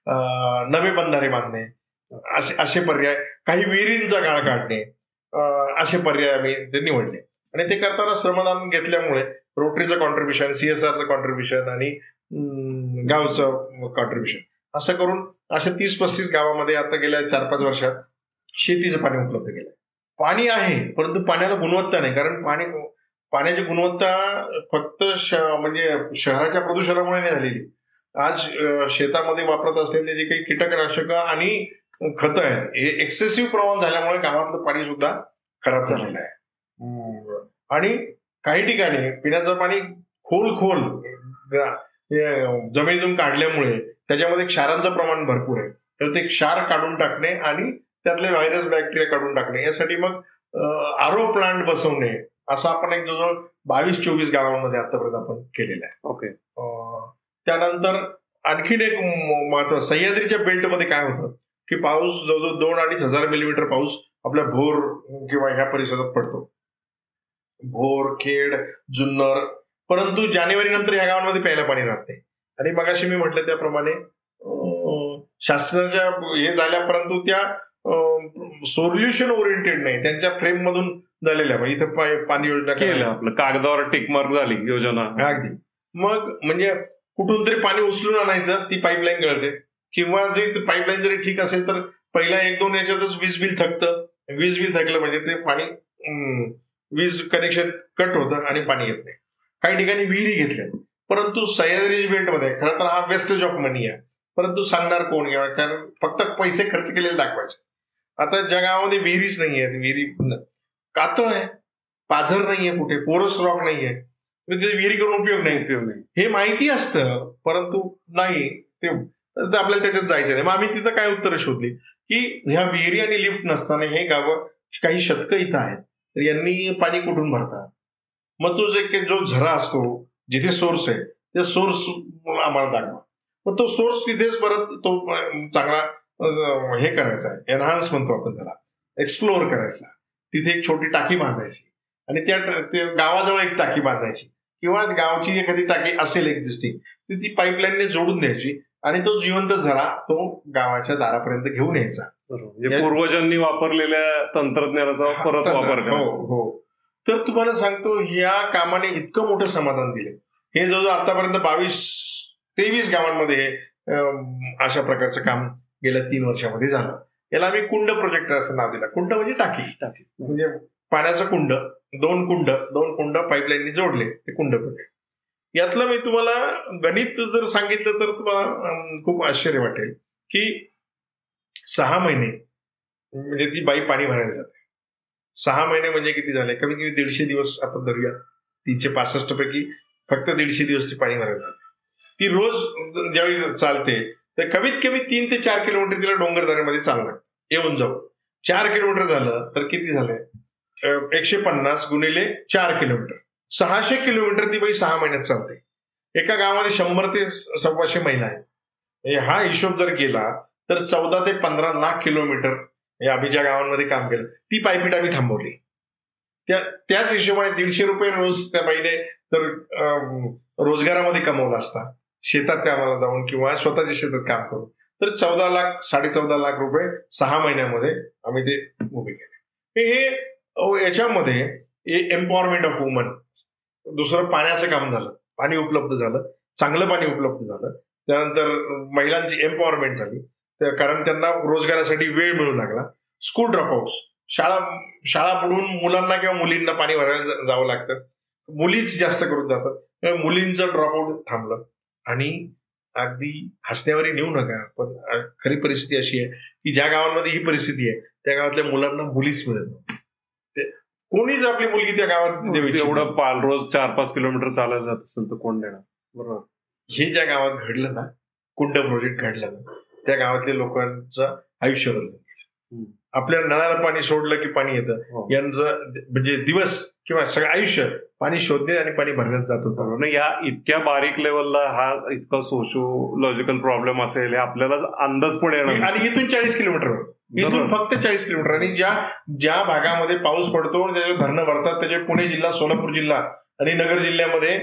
नवे बंधारे बांधणे, असे असे पर्याय, काही विहिरींचा गाळ काढणे, असे पर्याय आम्ही ते निवडले. आणि ते करताना श्रमदान घेतल्यामुळे रोटरीचं कॉन्ट्रीब्युशन, सीएसआरचं कॉन्ट्रीब्युशन आणि गावचं कॉन्ट्रीब्युशन असं करून अशा तीस पस्तीस गावामध्ये आता गेल्या चार पाच वर्षात शेतीचं पाणी उपलब्ध केलं. पाणी आहे परंतु पाण्याला गुणवत्ता नाही, कारण पाणी पाण्याची गुणवत्ता फक्त म्हणजे शहराच्या प्रदूषणामुळे नाही झालेली. आज शेतामध्ये वापरत असलेले जे काही कीटकनाशक आणि खतं आहेत हे एक्सेसिव्ह प्रमाण झाल्यामुळे गावातलं पाणी सुद्धा खराब झालेलं आहे. आणि काही ठिकाणी पिण्याचं पाणी खोल खोल जमिनीतून काढल्यामुळे त्याच्यामध्ये क्षारांचं प्रमाण भरपूर आहे, तर ते क्षार काढून टाकणे आणि त्यातले व्हायरस बॅक्टेरिया काढून टाकणे, यासाठी मग आरो प्लांट बसवणे, असं आपण एक जवळजवळ बावीस चोवीस गावांमध्ये आतापर्यंत आपण केलेलं आहे. ओके. त्यानंतर आणखीन एक महत्व, सह्याद्रीच्या बेल्टमध्ये काय होतं की पाऊस जवळजवळ दोन अडीच हजार मिलीमीटर पाऊस आपल्या भोर किंवा ह्या परिसरात पडतो, भोर, खेड, जुन्नर, परंतु जानेवारी नंतर ह्या गावांमध्ये प्यायला पाणी राहते. आणि मगाशी मी म्हटलं त्याप्रमाणे शासनाच्या हे झाल्या, परंतु त्या सोल्युशन ओरिएंटेड नाही, त्यांच्या फ्रेम मधून झालेल्या. इथं पाणी योजना केलं, आपलं कागदावर टिकमार्क झाली योजना अगदी. मग म्हणजे कुठून तरी पाणी उचलून आणायचं, ती पाईपलाईन गळते, किंवा जे पाईपलाईन जरी ठीक असेल तर पहिला एक दोन याच्यातच वीज बिल थकतं. वीज बिल थकलं म्हणजे ते पाणी वीज कनेक्शन कट होतं आणि पाणी येत नाही. काही ठिकाणी विहिरी घेतल्या, परंतु सह्याद्री बेल्टमध्ये खरं तर हा वेस्टेज ऑफ मनी आहे, परंतु सांगणार कोण, कारण फक्त पैसे खर्च केलेले दाखवायचे. आता ज्या गावामध्ये विहिरीच नाहीये, विहिरी कातळ आहे, पाझर नाहीये, कुठे पोरस रॉक नाहीये, तिथे विहिरी करून उपयोग नाही उपयोग नाही हे माहिती असतं, परंतु नाही ते आपल्याला त्याच्यात जायचं नाही. मग आम्ही तिथं काय उत्तरं शोधली की ह्या विहिरी आणि लिफ्ट नसताना हे गावं काही शतकं इथं आहेत, तर यांनी पाणी कुठून भरतात. मग तो जे जो झरा असतो जिथे सोर्स आहे ते सोर्स आम्हाला दाखवा. मग तो सोर्स तिथेच परत तो चांगला हे करायचा आहे, एनहान्स म्हणतो आपण त्याला, एक्सप्लोअर करायचा. तिथे एक छोटी टाकी बांधायची आणि त्या गावाजवळ एक टाकी बांधायची, किंवा गावची एखादी टाकी असेल एक्झिस्टिंग ती ती पाईपलाईनने जोडून द्यायची आणि तो जिवंत झरा तो गावाच्या दारापर्यंत घेऊन यायचा. पूर्वजांनी वापरलेल्या तंत्रज्ञानाचा परत वापर करा. हो हो. तर तुम्हाला सांगतो ह्या कामाने इतकं मोठं समाधान दिले. हे जवळजवळ आतापर्यंत बावीस तेवीस गावांमध्ये अशा प्रकारचं काम गेल्या तीन वर्षामध्ये झालं. याला आम्ही कुंड प्रोजेक्ट असं नाव दिलं. कुंड म्हणजे टाकी, टाकी म्हणजे पाण्याचं कुंड, दोन कुंड दोन कुंड पाईपलाईननी जोडले, ते कुंड प्रोजेक्ट. यातलं मी तुम्हाला गणित जर सांगितलं तर तुम्हाला खूप आश्चर्य वाटेल की सहा महिने म्हणजे ती बाई पाणी भरायला जाते. सहा महिने म्हणजे किती झाले? कमी कमी दीडशे दिवस आपण धरूया. तीनशे पासष्ट पैकी फक्त दीडशे दिवस ती पाणी भरायला जाते. ती रोज ज्यावेळी चालते तर कमीत कमी तीन ते चार किलोमीटर तिला डोंगरदऱ्यामध्ये चालणार येऊन जाऊ. चार किलोमीटर झालं तर किती झाले? एकशे पन्नास गुणिले चार किलोमीटर, सहाशे किलोमीटर ती बाई सहा महिन्यात चालते. एका गावामध्ये शंभर ते सव्वाशे महिला आहेत. हा हिशोब जर केला तर चौदा ते पंधरा लाख किलोमीटर आम्ही ज्या गावांमध्ये काम केलं ती पायपीट आम्ही थांबवली. त्या त्याच हिशोबाने दीडशे रुपये रोज त्या बाईने तर रोजगारामध्ये कमवला असता, शेतात कामाला जाऊन किंवा स्वतःच्या शेतात काम करून, तर चौदा लाख साडे चौदा लाख रुपये सहा महिन्यामध्ये आम्ही ते उभे केले. हे याच्यामध्ये एम्पॉवरमेंट ऑफ वुमन. दुसरं पाण्याचं काम झालं, पाणी उपलब्ध झालं, चांगलं पाणी उपलब्ध झालं. त्यानंतर महिलांची एम्पॉवरमेंट झाली कारण त्यांना रोजगारासाठी वेळ मिळू लागला. स्कूल ड्रॉपआउट्स, शाळा शाळा बुडून मुलांना किंवा मुलींना पाणी भरायला जावं लागतं, मुलीच जास्त करून जातात, मुलींचं ड्रॉपआउट थांबलं. आणि अगदी हसण्यावरही नेऊ नका पण खरी परिस्थिती अशी आहे की ज्या गावांमध्ये ही परिस्थिती आहे त्या गावातल्या मुलांना मुलीच मिळत नाही. कोणीच आपली मुलगी त्या गावात एवढं पाल रोज चार पाच किलोमीटर चालायला जात असेल तर कोण देणार? बरोबर. हे ज्या गावात घडलं ना, कुंड प्रोजेक्ट घडलं ना, त्या गावातल्या लोकांचं आयुष्य बदललं गेलं. आपल्या नळाला पाणी सोडलं की पाणी येतं, यांचं म्हणजे दिवस किंवा सगळं आयुष्य पाणी शोधणे आणि पाणी भरण्यात जात होतं. या इतक्या बारीक लेवलला हा इतका सोशोलॉजिकल प्रॉब्लेम असेल हे आपल्याला अंदाज पण येणार. आणि इथून चाळीस किलोमीटर इथून फक्त चाळीस किलोमीटर आणि ज्या ज्या भागामध्ये पाऊस पडतो त्याचे धरणं भरतात, त्याचे पुणे जिल्हा, सोलापूर जिल्हा आणि नगर जिल्ह्यामध्ये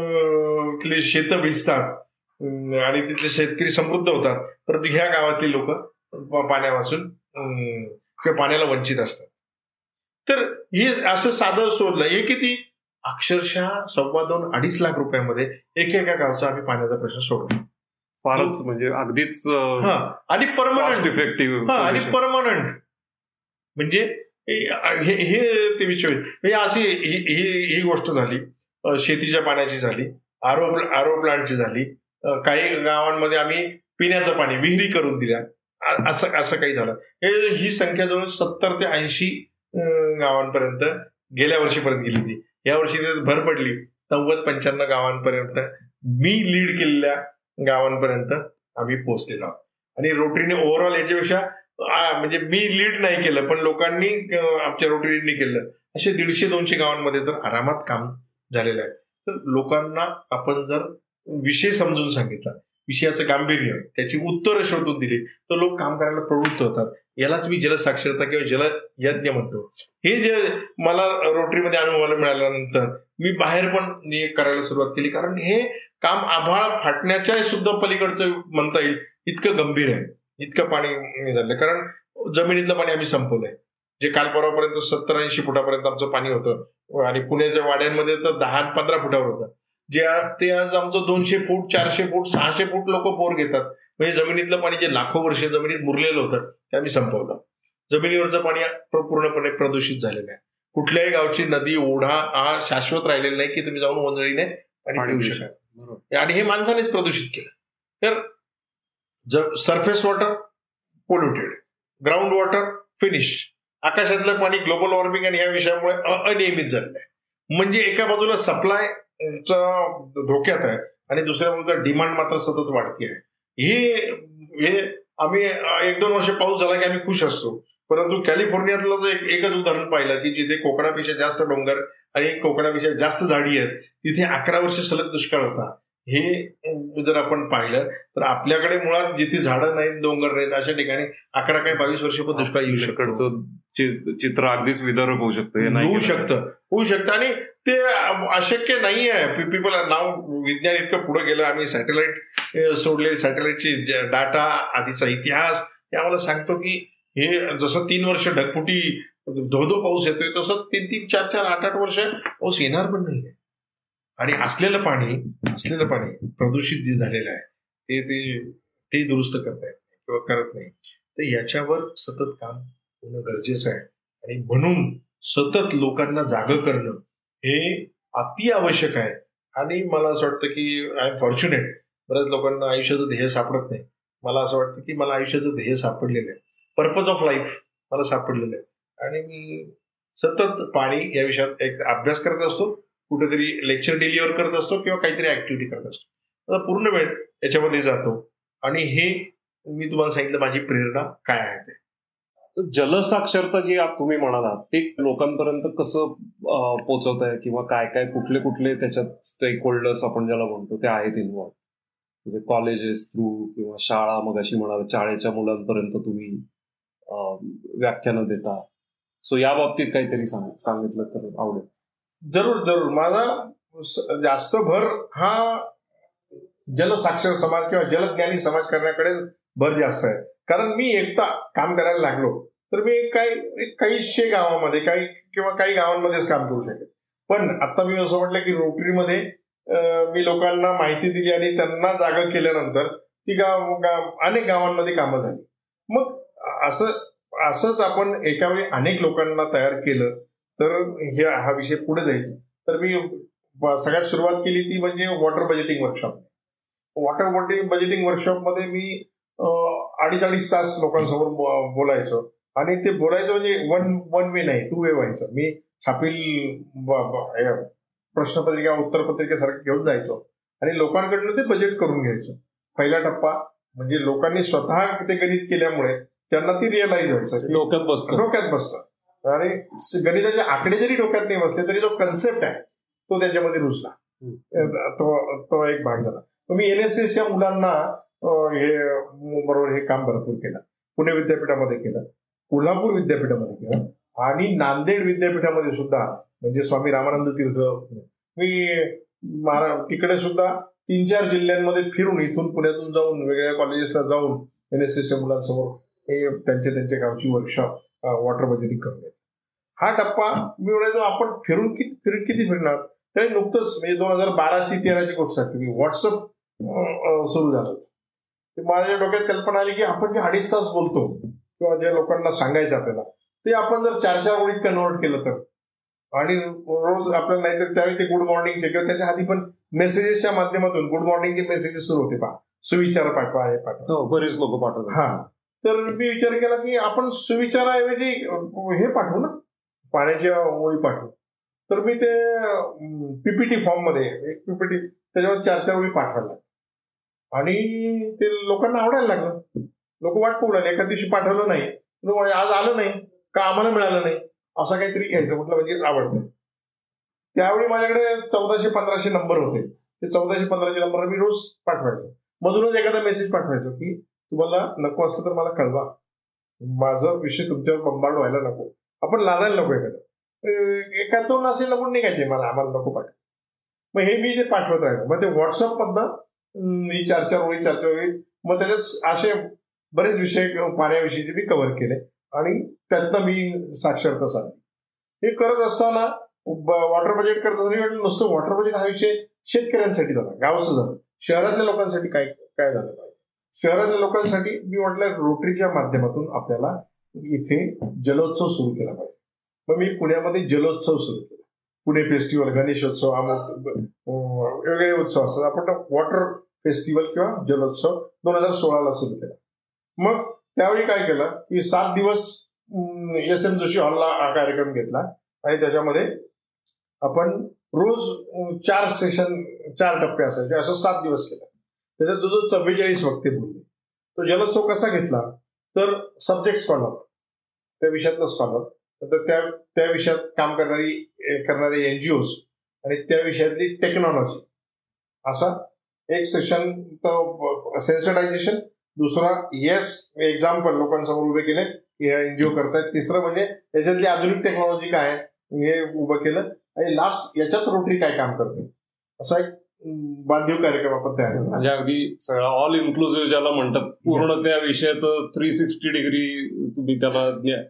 तिथले शेतं भिजतात आणि तिथले शेतकरी समृद्ध होतात, परंतु ह्या गावातली लोक पाण्यापासून किंवा पाण्याला वंचित असतात. तर हे असं साधं शोधलं. हे किती अक्षरशः सव्वा दोन अडीच लाख रुपयामध्ये एक एका गावचा आम्ही पाण्याचा प्रश्न सोडवला. फारच म्हणजे अगदीच आणि परमनंट इफेक्टिव्ह आणि परमनंट म्हणजे हे हे ते विषय म्हणजे अशी ही गोष्ट झाली. शेतीच्या पाण्याची झाली, आरो आरो प्लांटची झाली, काही गावांमध्ये आम्ही पिण्याचं पाणी विहिरी करून दिल्या, असं असं काही झालं. हे ही संख्या जवळ सत्तर ते ऐंशी गावांपर्यंत गेल्या वर्षीपर्यंत गेली होती. या वर्षी भर पडली नव्वद पंच्याण्णव गावांपर्यंत मी लीड केलेल्या गावांपर्यंत आम्ही पोहोचलेलो आहोत. आणि रोटरीने ओव्हरऑल याच्यापेक्षा म्हणजे मी लीड नाही केलं पण लोकांनी आमच्या रोटरीने केलं, असे दीडशे दोनशे गावांमध्ये तर आरामात काम झालेलं आहे. तर लोकांना आपण जर विषय समजून सांगितला, विषयाचं गांभीर्य, त्याची उत्तरं शोधून दिली तर लोक काम करायला प्रवृत्त होतात. यालाच मी जलसाक्षरता किंवा जल यज्ञ म्हणतो. हे जे मला रोटरीमध्ये अनुभवायला मिळाल्यानंतर मी बाहेर पण करायला सुरुवात केली, कारण हे काम आभाळ फाटण्याच्या सुद्धा पलीकडचं म्हणता येईल इतकं गंभीर आहे, इतकं पाणी झालं. कारण जमिनीतलं पाणी आम्ही संपवलंय. जे काल परवापर्यंत सत्तर ऐंशी फुटापर्यंत आमचं पाणी होतं आणि पुण्याच्या वाड्यांमध्ये तर दहा पंधरा फुटावर होतं, जे ते आज आमचं दोनशे फूट चारशे फूट सहाशे फूट लोक बोर घेतात. म्हणजे जमिनीतलं पाणी जे लाखो वर्ष जमिनीत मुरलेलं होतं ते आम्ही संपवलं. जमिनीवरचं पाणी पूर्णपणे प्रदूषित झालेलं आहे. कुठल्याही गावची नदी ओढा हा शाश्वत राहिलेला नाही की तुम्ही जाऊन ओंजळीने पाणी पिऊ शकाल, आणि हे माणसानेच प्रदूषित केलं. तर जर surface water polluted, ground water finished, आकाशातलं पाणी ग्लोबल वॉर्मिंग आणि या विषयामुळे अनियमित झालेलं आहे. म्हणजे एका बाजूला सप्लाय धोक्यात आहे आणि दुसऱ्या बाजूला डिमांड मात्र सतत वाढती आहे. हे हे आम्ही एक दोन वर्ष पाऊस झाला की आम्ही खुश असतो, परंतु कॅलिफोर्नियातलं एक एकच उदाहरण पाहिलं की जिथे कोकणापेक्षा जास्त डोंगर आणि कोकणापेक्षा जास्त झाडी आहेत तिथे अकरा वर्ष सलग दुष्काळ होता. हे जर आपण पाहिलं तर आपल्याकडे मुळात जिथे झाडं नाहीत डोंगर नाहीत अशा ठिकाणी अकरा काय बावीस वर्ष पण दुष्काळ येऊ शकतं. चित्र अगदीच विदारक होऊ शकतं, होऊ शकतं होऊ शकतं आणि ते अशक्य नाही आहे. पीपल नाव विज्ञान इतकं पुढे गेलं, आम्ही सॅटेलाइट सोडले, सॅटेलाइटची डाटा आधीचा इतिहास हे आम्हाला सांगतो की हे जसं तीन वर्ष ढगफुटी धो धो पाऊस येतोय तसं तीन तीन चार चार आठ आठ वर्ष पाऊस येणार पण नाहीये. आणि असलेलं पाणी असलेलं पाणी प्रदूषित जे झालेलं आहे ते ते दुरुस्त करता येत नाही किंवा करत नाही. तर याच्यावर सतत काम होणं गरजेचं आहे. आणि म्हणून सतत लोकांना जागं करणं हे अति आवश्यक आहे. आणि मला असं वाटतं की आय एम फॉर्च्युनेट, बऱ्याच लोकांना आयुष्याचं ध्येय सापडत नाही. मला असं वाटतं की मला आयुष्याचं ध्येय सापडलेलं आहे, पर्पज ऑफ लाईफ मला सापडलेलं आहे. आणि मी सतत पाणी या विषयात एक अभ्यास करत असतो, कुठेतरी लेक्चर डिलिव्हर करत असतो किंवा काहीतरी ऍक्टिव्हिटी करत असतो. आता पूर्ण वेळ याच्यामध्ये जातो. आणि हे मी तुम्हाला सांगितलं माझी प्रेरणा काय आहे ते. जलसाक्षरता जी तुम्ही म्हणालात ते लोकांपर्यंत कसं पोहोचवत आहे, किंवा काय काय कुठले कुठले त्याच्यात स्टेक होल्डर्स आपण ज्याला म्हणतो ते आहेत इन्व्हॉल्व, म्हणजे कॉलेजेस थ्रू किंवा शाळा, मग अशी म्हणाल शाळेच्या मुलांपर्यंत तुम्ही व्याख्यानं देता. सो या बाबतीत काहीतरी सांग सांगितलं तर आवडेल. जरूर जरूर. माझा जास्त भर हा जलसाक्षर समाज किंवा जलज्ञानी समाज करण्याकडे भर जास्त आहे. कारण मी एकटा काम करायला लागलो तर मी काही काहीशे गावामध्ये काही किंवा काही गावांमध्येच काम करू शकेल. पण आता मी असं म्हटलं की रोटरीमध्ये मी लोकांना माहिती दिली आणि त्यांना जागा केल्यानंतर ती गाव गाव अनेक गावांमध्ये कामं झाली. मग असं असंच आपण एका वेळी अनेक लोकांना तयार केलं तर हे हा विषय पुढे जाईल. तर मी सगळ्यात सुरुवात केली ती म्हणजे water budgeting workshop. Water budgeting वर्कशॉपमध्ये मी अडीच अडीच तास लोकांसमोर बोलायचो. आणि ते बोलायचं म्हणजे वन वन वे नाही, टू वे व्हायचं. मी छापील प्रश्नपत्रिका उत्तरपत्रिकेसारखं घेऊन जायचो आणि लोकांकडनं ते बजेट करून घ्यायचो. पहिला टप्पा म्हणजे लोकांनी स्वतः ते गणित केल्यामुळे त्यांना ती रिअलाइज व्हायचं, डोक्यात बसतं डोक्यात बसतं. आणि गणिताचे आकडे जरी डोक्यात नाही बसले तरी जो कन्सेप्ट आहे तो त्यांच्यामध्ये रुजला. तो तो एक भाग झाला. मी एन एस एसच्या मुलांना हे बरोबर हे काम भरपूर केलं. पुणे विद्यापीठामध्ये केलं, कोल्हापूर विद्यापीठामध्ये केलं आणि नांदेड विद्यापीठामध्ये सुद्धा, म्हणजे स्वामी रामानंद तीर्थ. मी महारा तिकडे सुद्धा तीन चार जिल्ह्यांमध्ये फिरून इथून पुण्यातून जाऊन वेगवेगळ्या कॉलेजेसला जाऊन एन एस एसच्या मुलांसमोर हे त्यांच्या त्यांच्या गावची वर्कशॉप वॉटर बजेटिंग करून घेतली. हा टप्पा मी म्हणायचो आपण फिरून किती फिरून किती फिरणार. तरी नुकतंच म्हणजे दोन हजार बाराची तेराची गोष्ट आहे, व्हॉट्सअप सुरू झालं होतं. माझ्या डोक्यात कल्पना आली की आपण जे अडीच तास बोलतो किंवा जे लोकांना सांगायचं आपल्याला ते आपण जर चार चार ओळीत कन्वर्ट केलं तर, आणि रोज आपल्याला नाहीतर त्यावेळी ते गुड मॉर्निंगचे किंवा त्याच्या आधी पण मेसेजेसच्या माध्यमातून गुड मॉर्निंगचे मेसेजेस सुरू होते, पहा सुविचार पाठवा हे पाठवा, बरेच लोक पाठवतात. हा, तर मी विचार केला की आपण सुविचाराऐवजी हे पाठवू ना, पाण्याच्या ओळी पाठवू. तर मी ते पीपीटी फॉर्म मध्ये एक पीपीटी त्याच्यावर चार चार ओळी पाठवायला आणि ते लोकांना आवडायला लागलं. लोक वाट पाहू लागले. एका दिवशी पाठवलं नाही, आज आलं नाही का आम्हाला मिळालं नाही असं काहीतरी घ्यायचं म्हटलं म्हणजे आवडतं. त्यावेळी माझ्याकडे चौदाशे पंधराशे नंबर होते. ते चौदाशे पंधराशे नंबर मी रोज पाठवायचो. मधूनच एखादा मेसेज पाठवायचो की तुम्हाला नको असलं तर मला कळवा, माझा विषय तुमच्यावर बंबार्ड व्हायला नको, आपण लादायला नको. एखादं एका दोन असे नंबर निघायचे मला, आम्हाला नको पाठव. मग हे मी जे पाठवत राहिलो. मग ते व्हॉट्सअप मधनं मी चार चार ओळी चार चार ओळी मग त्याच्यात असे बरेच विषय पाण्याविषयीचे मी कव्हर केले आणि त्यातनं मी साक्षरता साधली. हे करत असताना वॉटर बजेट करत असताना नुसतं वॉटर बजेट हा विषय शेतकऱ्यांसाठी झाला, गावचं झालं. शहरातल्या लोकांसाठी काय काय झालं पाहिजे. शहरातल्या लोकांसाठी मी म्हटलं रोटरीच्या माध्यमातून आपल्याला इथे जलोत्सव सुरू केला पाहिजे. मग मी पुण्यामध्ये जलोत्सव सुरू केला. पुणे फेस्टिवल, गणेशोत्सव, अमुक वेगवेगळे उत्सव असतात. आपण वॉटर फेस्टिवल किंवा जलोत्सव दोन हजार सोळाला सुरू केला. मग त्यावेळी काय केलं की सात दिवस एस एम जोशी हॉलला हा कार्यक्रम घेतला आणि त्याच्यामध्ये आपण रोज चार सेशन चार टप्पे असायचे, असं सात दिवस केला. त्याच्यात जो जो चव्वेचाळीस वक्ते बोलले. तो जलोत्सव कसा घेतला तर सब्जेक्ट स्कॉलर, त्या विषयातलं स्कॉलर, तर त्या त्या विषयात काम करणारी करणारे एनजीओज आणि त्या विषयातली टेक्नॉलॉजी, असा एक सेशन. तर सेन्सिटायझेशन, दुसरा येस एक्झाम्पल लोकांसमोर उभे केले की हे एनजीओ करतायत, तिसरं म्हणजे याच्यातली आधुनिक टेक्नॉलॉजी काय आहे हे उभं केलं, आणि लास्ट याच्यात रोटरी काय काम करते, असा एक बांधीव कार्यक्रम आपण तयार केला. म्हणजे अगदी सगळा ऑल इन्क्लुसिव्ह ज्याला म्हणतात, पूर्ण त्या विषयाचं थ्री सिक्स्टी डिग्री तुम्ही त्याला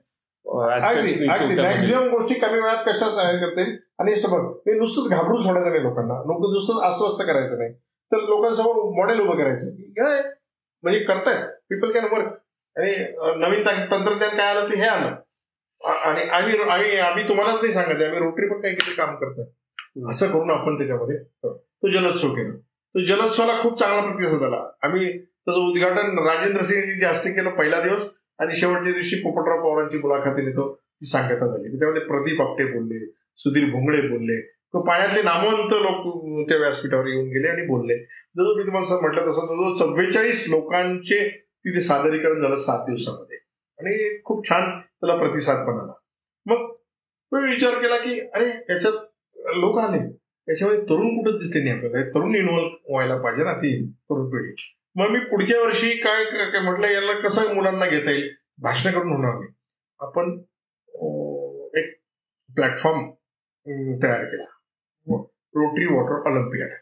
अगदी अगदी मॅक्झिमम गोष्टी कमी वेळात कशा सहाय्य करता येईल. आणि समज मी नुसतंच घाबरून सोडायचं नाही लोकांना, नको नुसतंच अस्वस्थ करायचं नाही, तर लोकांसमोर मॉडेल उभं करायचं की म्हणजे करतायत, पीपल कॅन वर्क. आणि नवीन तंत्रज्ञान काय आलं ते हे आलं. आणि आम्ही आम्ही आम्ही तुम्हालाच नाही सांगत, आम्ही रोटरी पण काही किती काम करतोय. असं करून आपण त्याच्यामध्ये तो जलोत्सव केला. तो जलोत्सवाला खूप चांगला प्रतिसाद आला. आम्ही त्याचं उद्घाटन राजेंद्र सिंह जास्त केलं पहिला दिवस, आणि शेवटच्या दिवशी पोपटराव पवारांची मुलाखती तो ती सांगता झाली. त्याच्यामध्ये प्रदीप आपटे बोलले, सुधीर भोंगळे बोलले, पाण्यातले नामवंत लोक त्या व्यासपीठावर येऊन गेले आणि बोलले. जसं मी तुम्हाला म्हटलं तसं जवळजवळ चव्वेचाळीस लोकांचे तिथे सादरीकरण झालं सात दिवसामध्ये, आणि खूप छान त्याला प्रतिसाद पण आला. मग मी विचार केला की अरे याच्यात लोक आले, याच्यामध्ये तरुण कुठं दिसले नाही आपल्याला, तरुण इन्व्हॉल्व्ह व्हायला पाहिजे ना ती तरुण पिढी. मग मी पुढच्या वर्षी काय काय म्हटलं, याला कसं मुलांना घेता येईल, भाषण करून होणार नाही, आपण एक प्लॅटफॉर्म तयार केला, Rotary water Olympiad.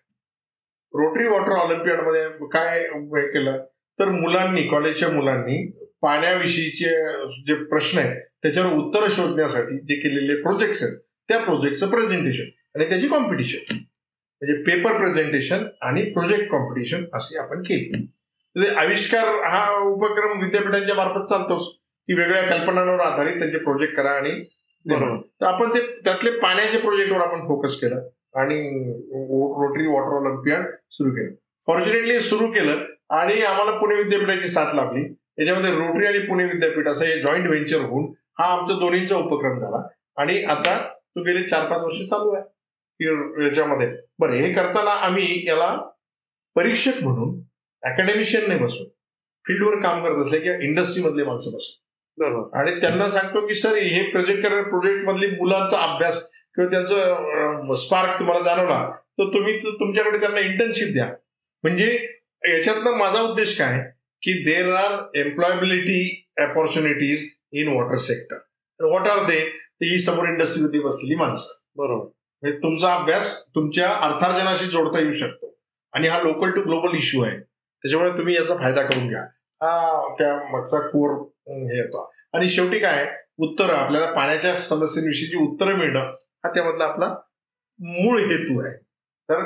Rotary water ऑलिम्पियाडमध्ये काय केलं तर मुलांनी, कॉलेजच्या मुलांनी पाण्याविषयीचे जे प्रश्न आहेत त्याच्यावर उत्तर शोधण्यासाठी जे केलेले प्रोजेक्ट्स आहेत त्या प्रोजेक्टचं प्रेझेंटेशन आणि त्याची कॉम्पिटिशन, म्हणजे पेपर प्रेझेंटेशन आणि प्रोजेक्ट कॉम्पिटिशन अशी आपण केली. म्हणजे आविष्कार हा उपक्रम विद्यापीठांच्या मार्फत चालतोच, की वेगळ्या कल्पनांवर आधारित त्यांचे प्रोजेक्ट करा. आणि तर आपण ते त्यातले पाण्याच्या प्रोजेक्टवर आपण फोकस केलं आणि रोटरी वॉटर ऑलिम्पियाड सुरू केलं. फॉर्च्युनेटली सुरू केलं आणि आम्हाला पुणे विद्यापीठाची साथ लाभली. याच्यामध्ये रोटरी आणि पुणे विद्यापीठ असं हे जॉईंट व्हेंचर होऊन हा आमच्या दोन्हींचा उपक्रम झाला, आणि आता तो गेले चार पाच वर्ष चालू आहे याच्यामध्ये. बरं, हे करताना आम्ही याला परीक्षक म्हणून अकॅडमिशियन नाही बसवून फील्डवर काम करत असले किंवा इंडस्ट्रीमधले माणसं बसवून, आणि त्यांना सांगतो की सर हे प्रोजेक्ट करणाऱ्या प्रोजेक्ट मधली मुलांचा अभ्यास किंवा त्यांचं स्पार्क तुम्हाला जाणवला तर तुम्ही तुमच्याकडे त्यांना इंटर्नशिप द्या. म्हणजे याच्यातनं माझा उद्देश काय की there are employability opportunities in water sector. What are they? ही समोर इंडस्ट्रीमध्ये बसलेली माणसं. बरोबर. म्हणजे तुमचा अभ्यास तुमच्या अर्थार्जनाशी जोडता येऊ शकतो, आणि हा लोकल टू ग्लोबल इश्यू आहे, त्याच्यामुळे तुम्ही याचा फायदा करून घ्या. हा त्या मागचा कोर हे येतो. आणि शेवटी काय उत्तर, आपल्याला पाण्याच्या समस्यांविषयीची उत्तरं मिळणं हा त्यामधला आपला मूळ हेतू आहे. तर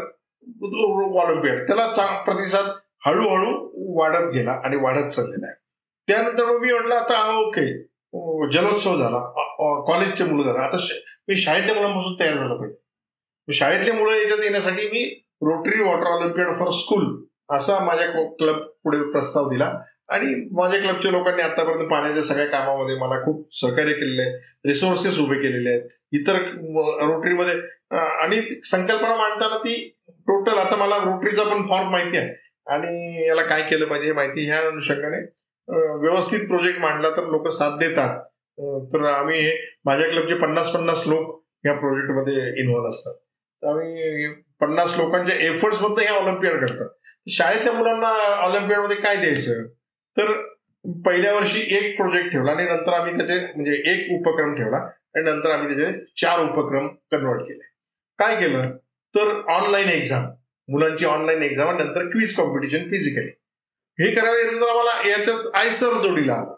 ऑलिम्पियाड त्याला प्रतिसाद हळूहळू वाढत गेला आणि वाढत चाललेला आहे. त्यानंतर मी म्हटलं आता हा ओके जलोत्सव झाला, कॉलेजचे मुलं झाला, आता मी शाळेतल्या मुलांपासून तयार झालं पाहिजे. शाळेतले मुलं याच्यात येण्यासाठी मी Rotary water Olympiad for school असा माझ्या क्लब पुढे प्रस्ताव दिला, आणि माझ्या क्लबच्या लोकांनी आतापर्यंत पाण्याच्या सगळ्या कामामध्ये मला खूप सहकार्य केलेले आहे, रिसोर्सेस उभे केलेले आहेत इतर रोटरीमध्ये. आणि संकल्पना मांडताना ती टोटल, आता मला रोटरीचा पण फॉर्म माहिती आहे आणि याला काय केलं पाहिजे हे माहिती, ह्या अनुषंगाने व्यवस्थित प्रोजेक्ट मांडला तर लोक साथ देतात. तर आम्ही माझ्या क्लबचे पन्नास पन्नास लोक या प्रोजेक्टमध्ये इन्व्हॉल्व असतात. तर आम्ही पन्नास लोकांच्या एफर्ट्स मधनं हे ऑलिम्पियाड करतात. शाळेतल्या मुलांना ऑलिम्पियाडमध्ये काय द्यायचं, तर पहिल्या वर्षी एक प्रोजेक्ट ठेवला आणि नंतर आम्ही त्याचे म्हणजे एक उपक्रम ठेवला आणि नंतर आम्ही त्याचे चार उपक्रम कन्वर्ट केले. काय केलं तर ऑनलाईन एक्झाम, मुलांची ऑनलाईन एक्झाम आणि नंतर क्विज कॉम्पिटिशन फिजिकली. हे करायला आम्हाला याच्यात आयसर जोडीला आला,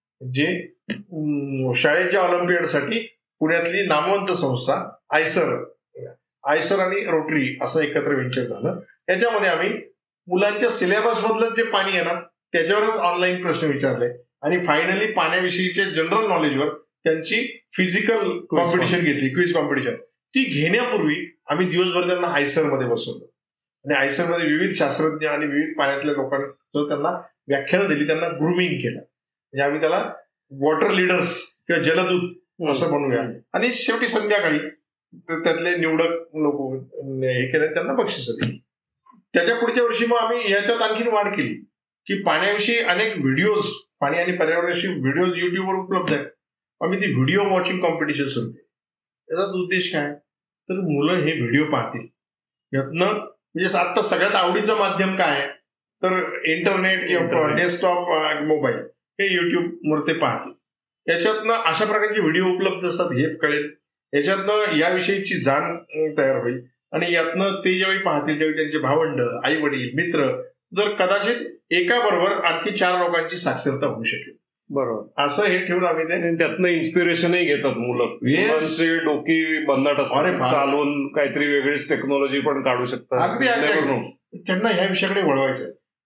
जे शाळेच्या ऑलिम्पियाडसाठी पुण्यातली नामवंत संस्था आयसर आयसर आणि रोटरी असं एकत्र व्हेंचर झालं. याच्यामध्ये आम्ही मुलांच्या सिलेबस मधलं जे पाणी आहे ना त्याच्यावरच ऑनलाईन प्रश्न विचारले, आणि फायनली पाण्याविषयीच्या जनरल नॉलेजवर त्यांची फिजिकल कॉम्पिटिशन घेतली, क्विज कॉम्पिटिशन. ती घेण्यापूर्वी आम्ही दिवसभर त्यांना आयसरमध्ये बसवलं, आणि आयसरमध्ये विविध शास्त्रज्ञ आणि विविध पाण्यातल्या लोकांचं त्यांना व्याख्यानं दिली, त्यांना ग्रूमिंग केलं. म्हणजे आम्ही त्याला वॉटर लीडर्स किंवा जलदूत असं म्हणूया. आणि शेवटी संध्याकाळी त्यातले निवडक लोक हे केले, त्यांना बक्षिसं दिली. त्याच्या पुढच्या वर्षी मग आम्ही याच्यात आणखीन वाढ केली की पाण्याविषयी अनेक व्हिडिओज, पाणी आणि पर्यावरणाविषयी व्हिडिओज युट्यूबवर उपलब्ध आहेत. आम्ही ती व्हिडिओ वॉचिंग कॉम्पिटिशन सुरू केली. याचा उद्देश काय तर मुलं हे व्हिडिओ पाहतील, यातनं म्हणजे आता सगळ्यात आवडीचं माध्यम काय आहे तर इंटरनेट किंवा डेस्कटॉप मोबाईल, हे युट्यूबवर ते पाहतील. याच्यातनं अशा प्रकारचे व्हिडिओ उपलब्ध असतात हे कळेल, याच्यातनं याविषयीची जाण तयार होईल, आणि यातनं ते ज्यावेळी पाहतील त्यावेळी त्यांचे भावंड, आई वडील, मित्र, जर कदाचित एका बरोबर आणखी चार लोकांची साक्षरता होऊ शकेल. बरोबर, असं हे ठेवून आम्ही ते त्यातनं इन्स्पिरेशनही घेतात मुलं. मुलांची डोकी बंदाट असतात, चालून काहीतरी वेगळीच टेक्नॉलॉजी पण काढू शकतात. अगदी अगदी त्यांना ह्या विषयाकडे वळवायचं.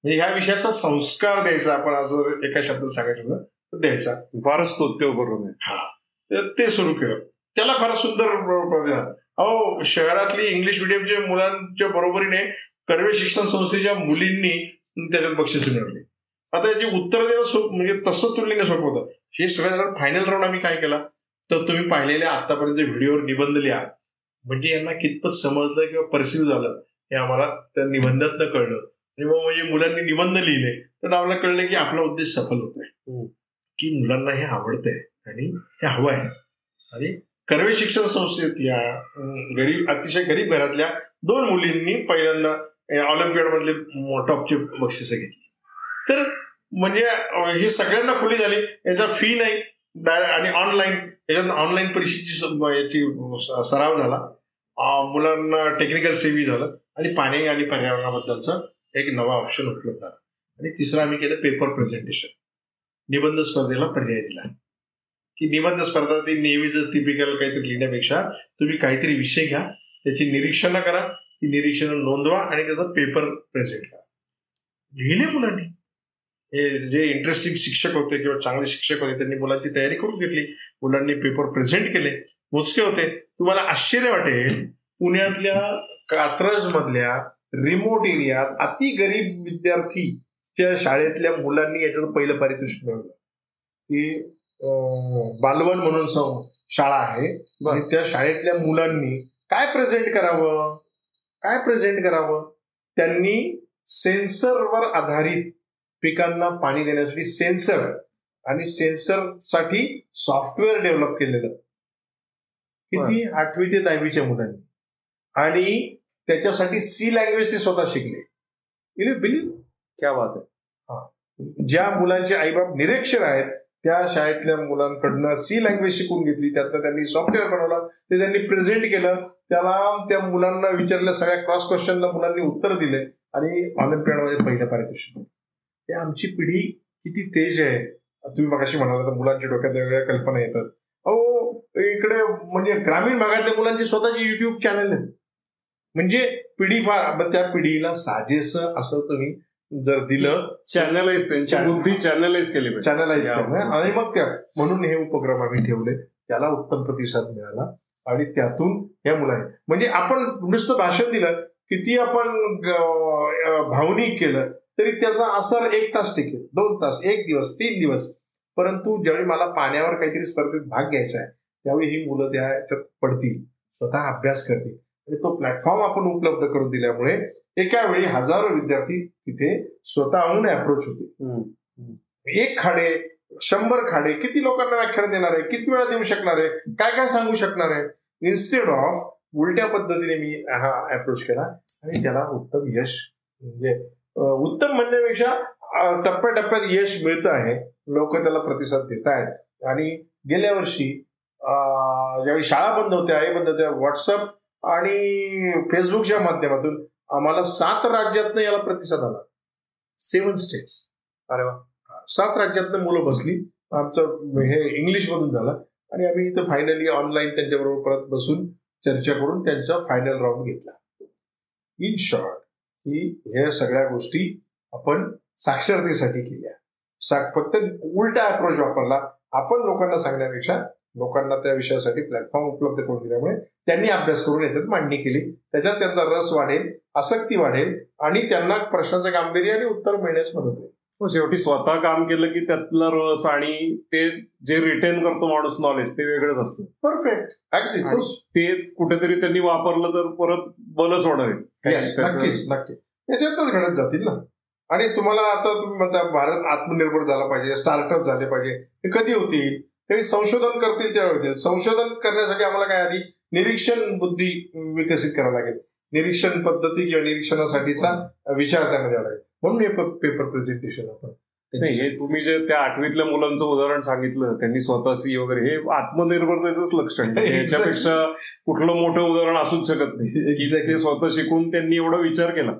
म्हणजे ह्या विषयाचा संस्कार द्यायचा, आपण असं एका शब्दात सांगायचं तर द्यायचा. फारच स्तुत्यपूर्ण आहे. हा, ते सुरू केलं. त्याला फार सुंदर. अहो, शहरातली इंग्लिश मिडियमच्या मुलांच्या बरोबरीने कर्वे शिक्षण संस्थेच्या मुलींनी त्याच्यात बक्षीस मिळवली. आता याची उत्तर देणं सोप म्हणजे तसं तुलनेने सोपं होतं. हे सगळ्यात फायनल राऊंड आम्ही काय केला तर तुम्ही पाहिलेल्या आतापर्यंत व्हिडिओवर निबंध लिहा, म्हणजे यांना कितपत समजलं किंवा परसिव्ह झालं हे आम्हाला त्या निबंधातनं कळलं. आणि मग म्हणजे मुलांनी निबंध लिहिले तर आम्हाला कळलं की आपला उद्देश सफल होत आहे, की मुलांना हे आवडतंय आणि हे हवं आहे. आणि कर्वे शिक्षण संस्थेतल्या गरीब अतिशय गरीब घरातल्या दोन मुलींनी पहिल्यांदा ऑलिम्पियाड मधले टॉपची बक्षिसं घेतली. तर म्हणजे ही सगळ्यांना खुली झाली. याचा फी नाही आणि ऑनलाईन याच्यात ऑनलाईन परीक्षेची याची सराव झाला. मुलांना टेक्निकल सेव्ही झालं आणि पाणी आणि पर्यावरणाबद्दलचा एक नवा ऑप्शन उपलब्ध झाला. आणि तिसरं आम्ही केलं पेपर प्रेझेंटेशन. निबंध स्पर्धेला पर्याय दिला की निबंध स्पर्धा ती नेहमीच टिपिकल काहीतरी लिहिण्यापेक्षा तुम्ही काहीतरी विषय घ्या, त्याची निरीक्षणं करा, ती निरीक्षणं नोंदवा आणि त्याचा पेपर प्रेझेंट करा. लिहिले मुलांनी. हे जे इंटरेस्टिंग शिक्षक होते किंवा चांगले शिक्षक होते त्यांनी मुलांची तयारी करून घेतली. मुलांनी पेपर प्रेझेंट केले. मोजके होते. तुम्हाला आश्चर्य वाटेल, पुण्यातल्या कात्रज मधल्या रिमोट एरियात अति गरीब विद्यार्थीच्या शाळेतल्या मुलांनी याच्यात पहिलं पारितोषिक मिळवलं. की बालवन म्हणून शाळा आहे आणि त्या शाळेतल्या मुलांनी काय प्रेझेंट करावं काय प्रेझेंट करावं त्यांनी सेन्सरवर आधारित पिकांना पाणी देण्यासाठी सेन्सर आणि सेन्सरसाठी सॉफ्टवेअर डेव्हलप केलेलं. किती? आठवी ते दहावीच्या मुलांनी. आणि त्याच्यासाठी सी लँग्वेज ते स्वतः शिकले. Will believe? क्या बात आहे. हा, ज्या मुलांचे आईबाप निरक्षर आहेत त्या शाळेतल्या मुलांकडनं सी लँग्वेज शिकून घेतली. त्यातनं त्यांनी सॉफ्टवेअर बनवलं, ते त्यांनी प्रेझेंट केलं. त्याला त्या मुलांना विचारल्या सगळ्या क्रॉस क्वेश्चनला मुलांनी उत्तर दिले आणि ऑलिम्पियाडमध्ये पहिलं पारितोषिक. हे आमची पिढी किती तेज आहे. तुम्ही मगाशी म्हणाला तर मुलांच्या डोक्यात वेगवेगळ्या कल्पना येतात. अहो, इकडे म्हणजे ग्रामीण भागातल्या मुलांची स्वतःची युट्यूब चॅनल आहे. म्हणजे पिढी फार, त्या पिढीला साजेस असं तुम्ही जर दिलं, चॅनलाइज त्यांची बुद्धी चॅनलाइज केली चॅनलाइज करणं. आणि मग त्या म्हणून हे उपक्रम आम्ही ठेवले. त्याला उत्तम प्रतिसाद मिळाला आणि त्यातून या मुलांनी म्हणजे आपण नुसतं भाषण दिलं, किती आपण भावनिक केलं तरी त्याचा असर एक तास टिकेल, दोन तास, एक दिवस, तीन दिवस. परंतु ज्यावेळी मला पाण्यावर काहीतरी स्पर्धेत भाग घ्यायचा आहे त्यावेळी ही मुलं त्याच्यात पडतील, स्वतः अभ्यास करतील. आणि तो प्लॅटफॉर्म आपण उपलब्ध करून दिल्यामुळे एका वेळी हजारो विद्यार्थी तिथे स्वतःहून अप्रोच होते. एक खाडे, शंभर खाडे, किती लोकांना व्याख्यान देणार आहे, किती वेळा देऊ शकणार आहे, काय काय सांगू शकणार आहे. इन्स्टेड ऑफ उलट्या पद्धतीने मी हा अप्रोच केला आणि त्याला उत्तम यश, म्हणजे उत्तम म्हणण्यापेक्षा टप्प्याटप्प्यात यश मिळतं आहे. लोक त्याला प्रतिसाद देत आहेत. आणि गेल्या वर्षी ज्यावेळी शाळा बंद होत्या, आई बंद होत्या, व्हॉट्सअप आणि फेसबुकच्या माध्यमातून आम्हाला सात राज्यातनं याला प्रतिसाद आला. Seven states. अरे वा. सात राज्यातनं मुलं बसली. आमचं हे इंग्लिश मधून झालं आणि आम्ही इथं फायनली ऑनलाईन त्यांच्याबरोबर परत बसून चर्चा करून त्यांचा फायनल राऊंड घेतला. इन शॉर्ट की ह्या सगळ्या गोष्टी आपण साक्षरतेसाठी केल्या. फक्त उलटा अप्रोच वापरला आपण लोकांना सांगण्यापेक्षा. लोकांना त्या विषयासाठी प्लॅटफॉर्म उपलब्ध करून दिल्यामुळे त्यांनी अभ्यास करून याच्यात मांडणी केली. त्याच्यात त्यांचा रस वाढेल, आसक्ती वाढेल आणि त्यांना प्रश्नाचं गांभीर्य आणि उत्तर मिळण्यास मदत होईल. शेवटी स्वतः काम केलं की त्यातला रस आणि ते जे रिटेन करतो माणूस नॉलेज ते वेगळंच असतं. परफेक्ट. अगदी ते कुठेतरी त्यांनी वापरलं तर परत बलच होणार आहे. नक्कीच नक्की याच्यातच घडत जातील ना. आणि तुम्हाला आता तुम्ही म्हणता भारत आत्मनिर्भर झाला पाहिजे, स्टार्टअप झाले पाहिजे, हे कधी होतील? तरी संशोधन करतील त्यावेळी होतील. संशोधन करण्यासाठी आम्हाला काय आधी निरीक्षण बुद्धी विकसित करावं लागेल. निरीक्षण पद्धती किंवा निरीक्षणासाठीचा विचार त्यांना द्यावा लागेल. म्हणून हे पेपर प्रेझेंटेशन आपण नाही, हे तुम्ही जे त्या आठवीतल्या मुलांचं उदाहरण सांगितलं त्यांनी स्वतः सी वगैरे, हे आत्मनिर्भरतेचंच लक्षण आहे. याच्यापेक्षा कुठलं मोठं उदाहरण असूच शकत नाही की ते स्वतः शिकून त्यांनी एवढा विचार केला.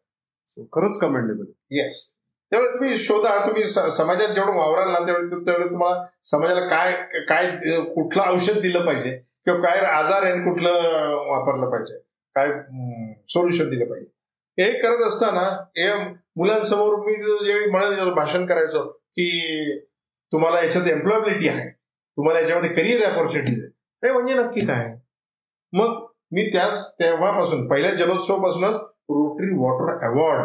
खरंच कमेंडेबल. येस. त्यावेळी तुम्ही शोधा, तुम्ही समाजात जेवढं वावराल ना त्यावेळी त्यावेळी तुम्हाला समाजाला काय काय कुठलं औषध दिलं पाहिजे किंवा काय आजार आहे कुठलं वापरलं पाहिजे, काय सोल्युशन दिलं पाहिजे हे करत असताना हे मुलांसमोर मी ज्यावेळी म्हणत भाषण करायचो की तुम्हाला याच्यात एम्प्लॉयबिलिटी आहे, तुम्हाला याच्यामध्ये करिअर ऑपॉर्च्युनिटीज आहे, हे म्हणजे नक्की काय? मग मी त्याच तेव्हापासून पहिल्या जलोत्सवापासूनच रोटरी वॉटर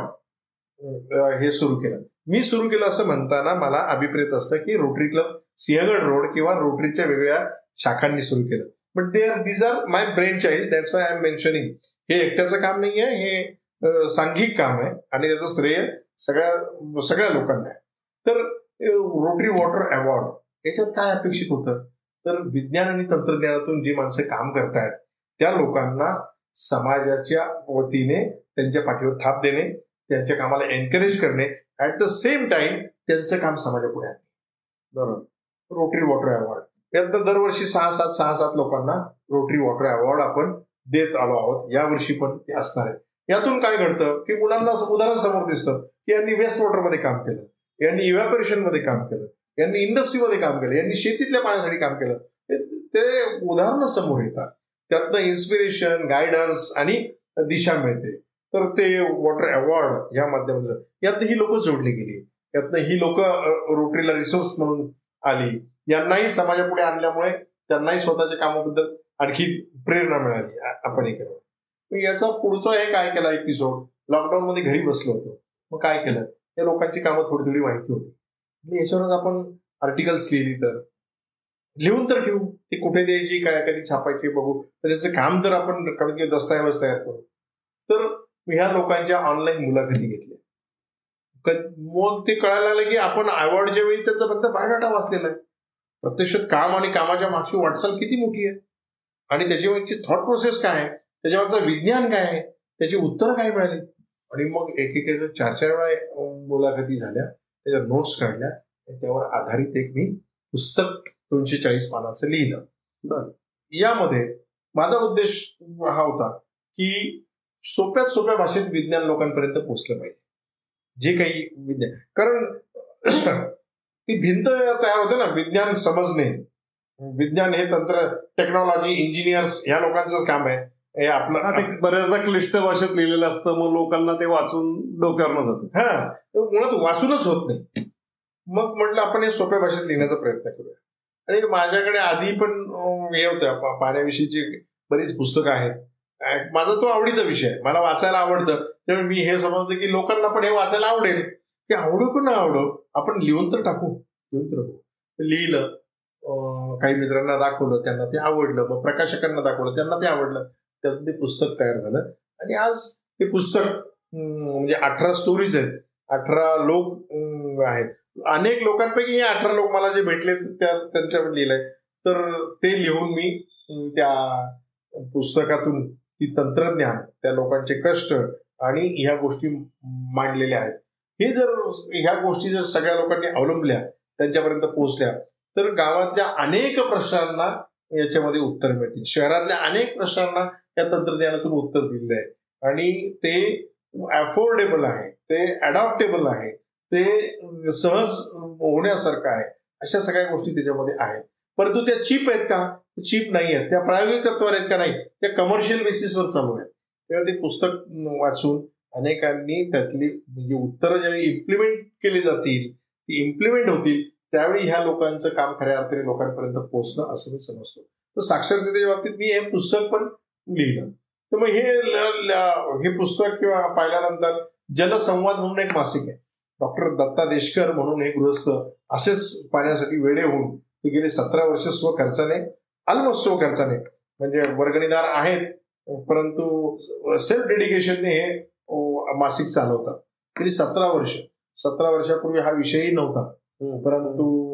अवॉर्ड हे सुरू केलं. मी सुरू केलं असं म्हणताना मला अभिप्रेत असतं की रोटरी क्लब सिंहगड रोड किंवा रोटरीच्या वेगळ्या शाखांनी सुरू केलं. But they are these are my brainchild, that's why I am mentioning. हे एकट्याचं काम नाही आहे, हे सांघिक काम आहे आणि त्याचं श्रेय सगळ्या सगळ्या लोकांना आहे. तर रोटरी वॉटर अवॉर्ड याच्यात काय अपेक्षित होतं? तर विज्ञान आणि तंत्रज्ञानातून जी माणसं काम करतायत त्या लोकांना समाजाच्या वतीने त्यांच्या पाठीवर थाप देणे, त्यांच्या कामाला एनकरेज करणे, ऍट द सेम टाइम त्यांचं काम समाजापुढे आणणे. बरोबर. रोटरी वॉटर अवॉर्ड यात दरवर्षी सहा सात सहा सात लोकांना रोटरी वॉटर अवॉर्ड आपण देत आलो आहोत. यावर्षी पण ते असणार आहे. यातून काय घडतं की मुलांना उदाहरण समोर दिसतं की यांनी वेस्ट वॉटरमध्ये काम केलं, यांनी इव्हॅपोरेशन मध्ये काम केलं, यांनी इंडस्ट्रीमध्ये काम केलं, यांनी शेतीतल्या पाण्यासाठी काम केलं. ते उदाहरणं समोर येतात. त्यातनं इन्स्पिरेशन, गायडन्स आणि दिशा मिळते. तर ते वॉटर अवॉर्ड या माध्यमातून यातनं ही लोक जोडली गेली, यातनं ही लोक रोटरीला रिसोर्स म्हणून आली, यांनाही समाजापुढे आणल्यामुळे त्यांनाही स्वतःच्या कामाबद्दल आणखी प्रेरणा मिळाली. आपण हे केलं. याचा पुढचा एक काय केला एपिसोड, लॉकडाऊन मध्ये घरी बसलो होतो. मग काय केलं, या लोकांची कामं थोडी थोडी माहिती होती. याच्यावरच आपण आर्टिकल्स लिहिली, तर लिहून तर ठेवू, ती कुठे द्यायची, काय कधी छापायची बघू, तर त्याचं काम तर आपण कमीत दस्तऐवज तयार करू. तर ह्या लोकांच्या ऑनलाईन मुलाखती घेतल्या. मग ते कळायला लागलं की आपण अवॉर्डच्या वेळी त्यांचा फक्त बायोडाटा वाचलेला आहे, प्रत्यक्षात काम आणि कामाच्या मागची वाटचाल किती मोठी आहे आणि त्याच्यावरची थॉट प्रोसेस काय आहे, त्याच्यावरचं विज्ञान काय आहे, त्याची उत्तरं काय मिळाली. आणि मग एकेक चार चार वेळा मुलाखती झाल्या, त्याच्या नोट्स काढल्या, त्यावर आधारित एक मी पुस्तक दोनशे चाळीस पानाचं लिहिलं. बरं. यामध्ये माझा उद्देश हा होता की सोप्यात सोप्या भाषेत विज्ञान लोकांपर्यंत पोहोचलं पाहिजे. जे काही विज्ञान, कारण ती भिंत तयार होते ना, विज्ञान समजणे, विज्ञान हे तंत्र, टेक्नॉलॉजी, इंजिनियर्स ह्या लोकांचंच काम आहे. हे आपलं बऱ्याचदा क्लिष्ट भाषेत लिहिलेलं असतं, मग लोकांना ते वाचून डोक्यावर जातं. हा, मुळात वाचूनच होत नाही. मग म्हटलं आपण हे सोप्या भाषेत लिहिण्याचा प्रयत्न करूया. आणि माझ्याकडे आधी पण हे होत्या पाण्याविषयीची बरीच पुस्तकं आहेत. माझा तो आवडीचा विषय आहे, मला वाचायला आवडतं. त्यामुळे मी हे समजतो की लोकांना पण हे वाचायला आवडेल, की आवडो पण ना आवडो, आपण लिहून तर टाकू. लिहून तर टाकू. लिहिलं, काही मित्रांना दाखवलं, त्यांना ते आवडलं. मग प्रकाशकांना दाखवलं, त्यांना ते आवडलं. त्यातून ते पुस्तक तयार झालं. आणि आज ते पुस्तक म्हणजे अठरा स्टोरीज आहेत, अठरा लोक आहेत. अनेक लोकांपैकी हे अठरा लोक मला जे भेटले त्या त्यांच्यावर लिहिलंय. तर ते लिहून मी त्या पुस्तकातून ती तंत्रज्ञान, त्या लोकांचे कष्ट आणि ह्या गोष्टी मांडलेल्या आहेत. हे जर ह्या गोष्टी जर सगळ्या लोकांनी अवलंबल्या, त्यांच्यापर्यंत पोहोचल्या, तर गावातल्या अनेक प्रश्नांना याच्यामध्ये उत्तर मिळतील. शहरातल्या अनेक प्रश्नांना या तंत्रज्ञानातून उत्तर दिलेलं आहे. आणि ते अफोर्डेबल आहे, ते अडॉप्टेबल आहे, ते सहज होण्यासारखं आहे. अशा सगळ्या गोष्टी त्याच्यामध्ये आहेत. परंतु त्या चीप आहेत का? चीप नाही आहेत. त्या प्रायोगिक तत्वावर आहेत का? नाही, त्या कमर्शियल बेसिसवर चालू आहेत. तेव्हा ते पुस्तक वाचून अनेकांनी त्यातली म्हणजे उत्तरं ज्यावेळी इम्प्लिमेंट केली जातील, ती इम्प्लिमेंट होतील, त्यावेळी ह्या लोकांचं काम खऱ्या अर्थाने लोकांपर्यंत पोहोचणं असं मी समजतो. तर साक्षरतेच्या बाबतीत मी हे पुस्तक पण लिहिलं. तर मग हे हे पुस्तक किंवा पाहिल्यानंतर जलसंवाद म्हणून एक मासिक आहे. डॉक्टर दत्ता देशकर म्हणून हे गृहस्थ असेच पाण्यासाठी वेडे होऊन ते गेले सतरा वर्ष स्वखर्चाने, ऑलमोस्ट स्वखर्चाने, म्हणजे वर्गणीदार आहेत, परंतु सेल्फ डेडिकेशनने हे मासिक चालवतात. गेली सतरा वर्ष सतरा वर्षापूर्वी हा विषयही नव्हता. परंतु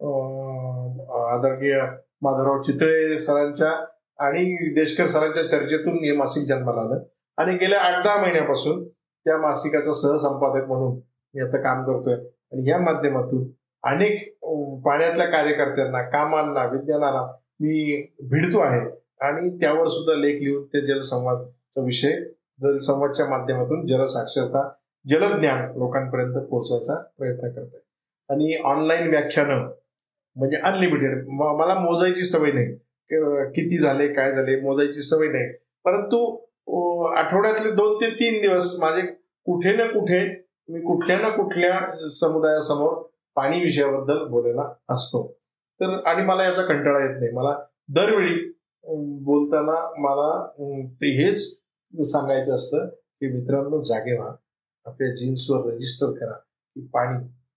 आदरणीय माधवराव चितळे सरांच्या आणि देशकर सरांच्या चर्चेतून हे मासिक जन्माला आलं. आणि गेल्या आठ दहा महिन्यापासून त्या मासिकाचा सहसंपादक म्हणून मी आता काम करतोय. आणि या माध्यमातून अनेक पाण्यातल्या कार्यकर्त्यांना, कामांना, विज्ञानाला मी भिडतो आहे. आणि त्यावर सुद्धा लेख लिहून ते जलसंवादचा विषय, जलसंवादच्या माध्यमातून जलसाक्षरता, जलज्ञान लोकांपर्यंत पोहोचवायचा प्रयत्न करतोय. आणि ऑनलाईन व्याख्यानं म्हणजे अनलिमिटेड, मला मोजायची सवय नाही, किती झाले काय झाले मोजायची सवय नाही. परंतु आठवड्यातले दोन ते तीन दिवस माझे कुठे ना कुठे मी कुठल्या ना कुठल्या समुदायासमोर पाणी विषयाबद्दल बोलायला असतो. तर आणि मला याचा कंटाळा येत नाही. मला दरवेळी बोलताना मला ते हेच सांगायचं असतं की मित्रांनो, जागे व्हा, आपल्या जीन्सवर रजिस्टर करा की पाणी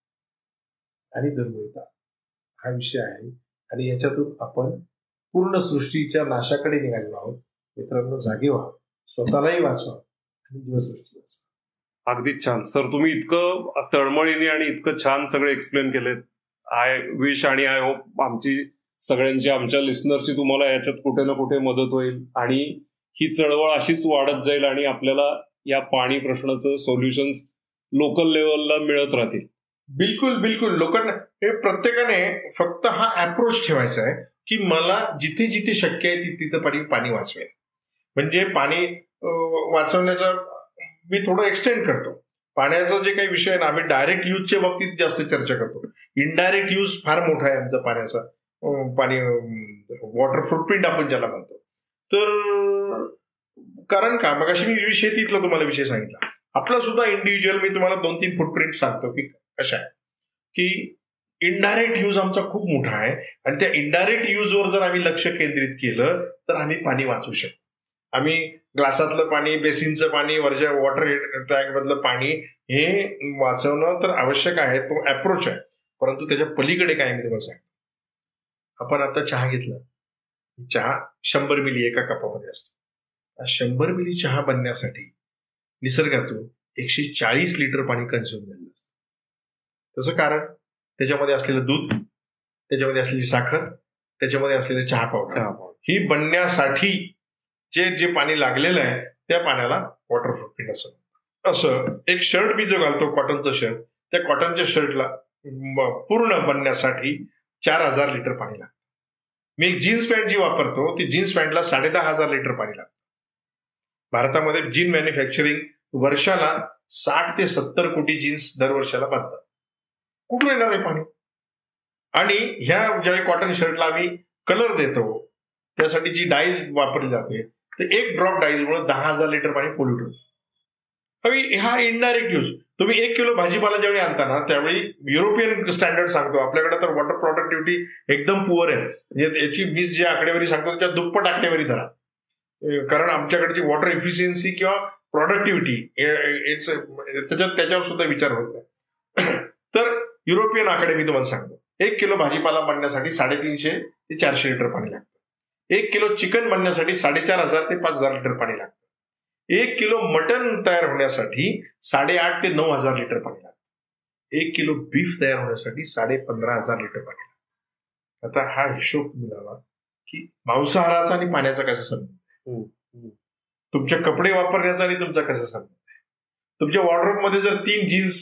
आणि दुर्मिळता हा विषय आहे आणि याच्यातून आपण पूर्ण सृष्टीच्या नाशाकडे निघालेलो आहोत. मित्रांनो, जागे व्हा, स्वतःलाही वाचवा आणि जीवसृष्टी वाचवा. अगदीच छान सर, तुम्ही इतकं तळमळीने आणि इतकं छान सगळे एक्सप्लेन केलेत. आय विश आणि आय होप आमची सगळ्यांची, आमच्या लिस्नरची तुम्हाला याच्यात कुठे ना कुठे मदत होईल आणि ही चळवळ अशीच वाढत जाईल आणि आपल्याला या पाणी प्रश्नाचं सोल्युशन्स लोकल लेवलला मिळत राहतील. बिलकुल बिलकुल. लोकांना हे प्रत्येकाने फक्त हा अप्रोच ठेवायचा आहे की मला जिथे जिथे शक्य आहे तिथे पाणी पाणी वाचवेल. म्हणजे पाणी वाचवण्याचा मी थोडं एक्सटेंड करतो. पाण्याचा जे काही विषय आहे ना, आम्ही डायरेक्ट यूजच्या बाबतीत जास्त चर्चा करतो. इनडायरेक्ट यूज फार मोठा आहे आमचा पाण्याचा. पाणी वॉटर फुटप्रिंट आपण ज्याला म्हणतो. तर कारण का मग अशी मी शेतीतला तुम्हाला विषय सांगितला. आपला सुद्धा इंडिव्हिज्युअल मी तुम्हाला दोन तीन फुटप्रिंट सांगतो की कशा आहे. की इनडायरेक्ट यूज आमचा खूप मोठा आहे आणि त्या इनडायरेक्ट यूजवर जर आम्ही लक्ष केंद्रित केलं तर आम्ही पाणी वाचवू शकतो. आम्ही ग्लासातलं पाणी, बेसिनचं पाणी, वरच्या वॉटर टँक मधलं पाणी हे वाचवणं तर आवश्यक आहे. तो अप्रोच आहे. परंतु त्याच्या पलीकडे काय मी तुम्हाला सांगतो. आपण आता चहा घेतला, चहा शंभर मिली एका कपामध्ये असतो. शंभर मिली चहा बनण्यासाठी निसर्गातून एकशे चाळीस लिटर पाणी कन्झ्युम झालेलं असतं. त्याचं कारण त्याच्यामध्ये असलेलं दूध, त्याच्यामध्ये असलेली साखर, त्याच्यामध्ये असलेलं चहा पावडर ही बनण्यासाठी जे जे पाणी लागलेलं आहे त्या पाण्याला वॉटर फुटप्रिंट असं असं एक शर्ट मी जो घालतो, कॉटनचं शर्ट, त्या कॉटनच्या शर्टला पूर्ण बनण्यासाठी चार हजार लिटर पाणी लागतं. मी एक जीन्स पॅन्ट जी वापरतो ती जीन्स पॅन्टला साडे दहा हजार लिटर पाणी लागतं. भारतामध्ये जीन मॅन्युफॅक्चरिंग वर्षाला साठ ते सत्तर कोटी जीन्स दरवर्षाला बांधतात. कुठून येणार आहे पाणी? आणि ह्या ज्यावेळी कॉटन शर्टला आम्ही कलर देतो त्यासाठी जी डाय वापरली जाते तर एक ड्रॉप डाईजमुळे दहा हजार लिटर पाणी पोल्यूट होतं. हवी हा इनडायरेक्ट यूज. तुम्ही एक किलो भाजीपाला ज्यावेळी आणता ना त्यावेळी युरोपियन स्टँडर्ड सांगतो, आपल्याकडे तर वॉटर प्रोडक्टिव्हिटी एकदम पुअर आहे. म्हणजे याची मी जी आकडेवारी सांगतो त्याच्या दुप्पट आकडेवारी धरा. कारण आमच्याकडची वॉटर इफिशियन्सी किंवा प्रोडक्टिव्हिटी त्याच्यात त्याच्यावर सुद्धा विचार होत नाही. तर युरोपियन आकडे मी तुम्हाला सांगतो. एक किलो भाजीपाला बनण्यासाठी साडेतीनशे ते चारशे लिटर पाणी लागतं. एक किलो चिकन बनण्यासाठी साडेचार हजार ते पाच हजार लिटर पाणी लागतं. एक किलो मटन तयार होण्यासाठी साडेआठ ते नऊ हजार लिटर पाणी लागतं. एक किलो बीफ तयार होण्यासाठी साडे पंधरा हजार लिटर पाणी लागतं. आता हा हिशोब तुम्ही लावा की मांसाहाराचा आणि पाण्याचा कसा संबंध आहे. तुमचे कपडे वापरण्याचा आणि तुमचा कसा संबंध आहे. तुमच्या वॉर्डरोब मध्ये जर तीन जीन्स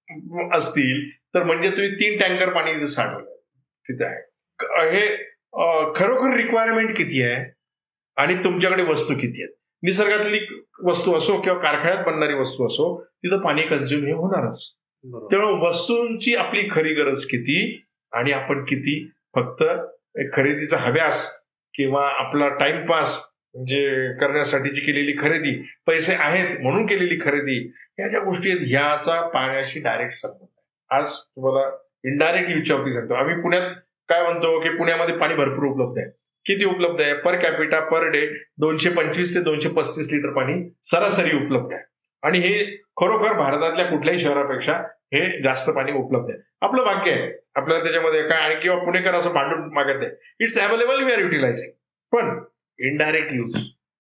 असतील तर म्हणजे तुम्ही तीन टँकर पाणी तिथे साठवलं तिथे आहे. हे खरोखर रिक्वायरमेंट किती आहे आणि तुमच्याकडे वस्तू किती आहेत. निसर्गातली वस्तू असो किंवा कारखान्यात बनणारी वस्तू असो तिथं पाणी कन्झ्युम हे होणारच. त्यामुळे वस्तूंची आपली खरी गरज किती आणि आपण किती फक्त खरेदीचा हव्यास किंवा आपला टाइमपास म्हणजे करण्यासाठीची केलेली खरेदी, पैसे आहेत म्हणून केलेली खरेदी, ह्या ज्या गोष्टी आहेत ह्याचा पाण्याशी डायरेक्ट संबंध आहे. आज तुम्हाला इनडायरेक्ट विचारती सांगतो. आम्ही पुण्यात काय म्हणतो की पुण्यामध्ये पाणी भरपूर उपलब्ध आहे. किती उपलब्ध आहे? पर कॅपिटा पर डे दोनशे पंचवीस ते दोनशे पस्तीस लिटर पाणी सरासरी उपलब्ध आहे. आणि हे खरोखर भारतातल्या कुठल्याही शहरापेक्षा हे जास्त पाणी उपलब्ध आहे. आपलं भाग्य आहे. आपल्याला त्याच्यामध्ये काय किंवा पुणेकर असं भांडून मागत आहे. It's available, we are utilising. पण इनडायरेक्ट यूज